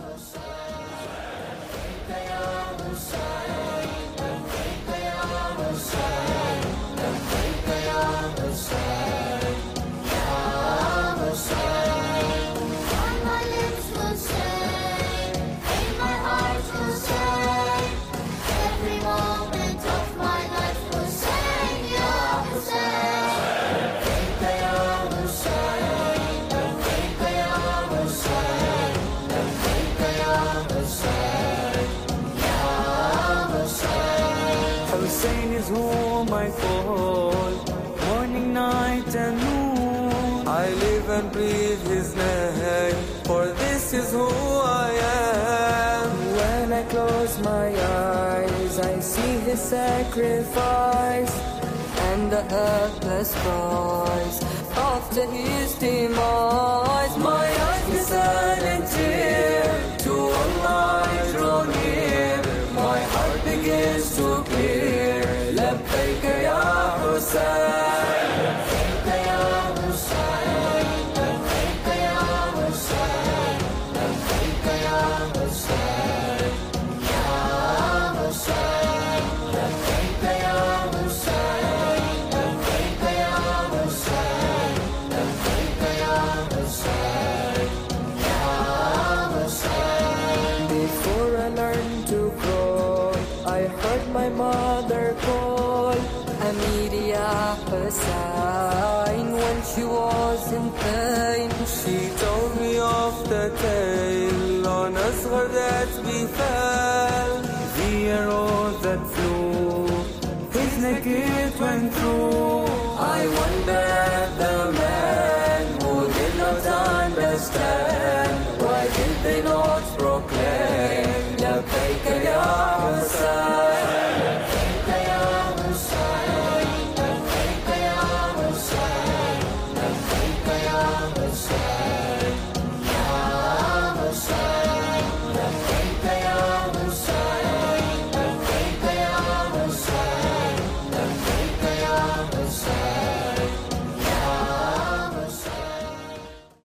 A: Hussein is whom I call, morning, night and noon. I live and breathe his name, for this is who I am. When I close my eyes, I see his sacrifice and the helpless cries after his demise. My eyes listen in tear to Allah I draw near. My heart begins to clear. لبيك يا حسين، لبيك يا حسين، لبيك يا حسين، لبيك يا حسين، يا حسين، لبيك يا حسين، لبيك يا حسين، لبيك يا حسين، يا حسين. Before I learned to crawl, I heard my mother call Amiria Hussain when she was in pain. She told me of the tale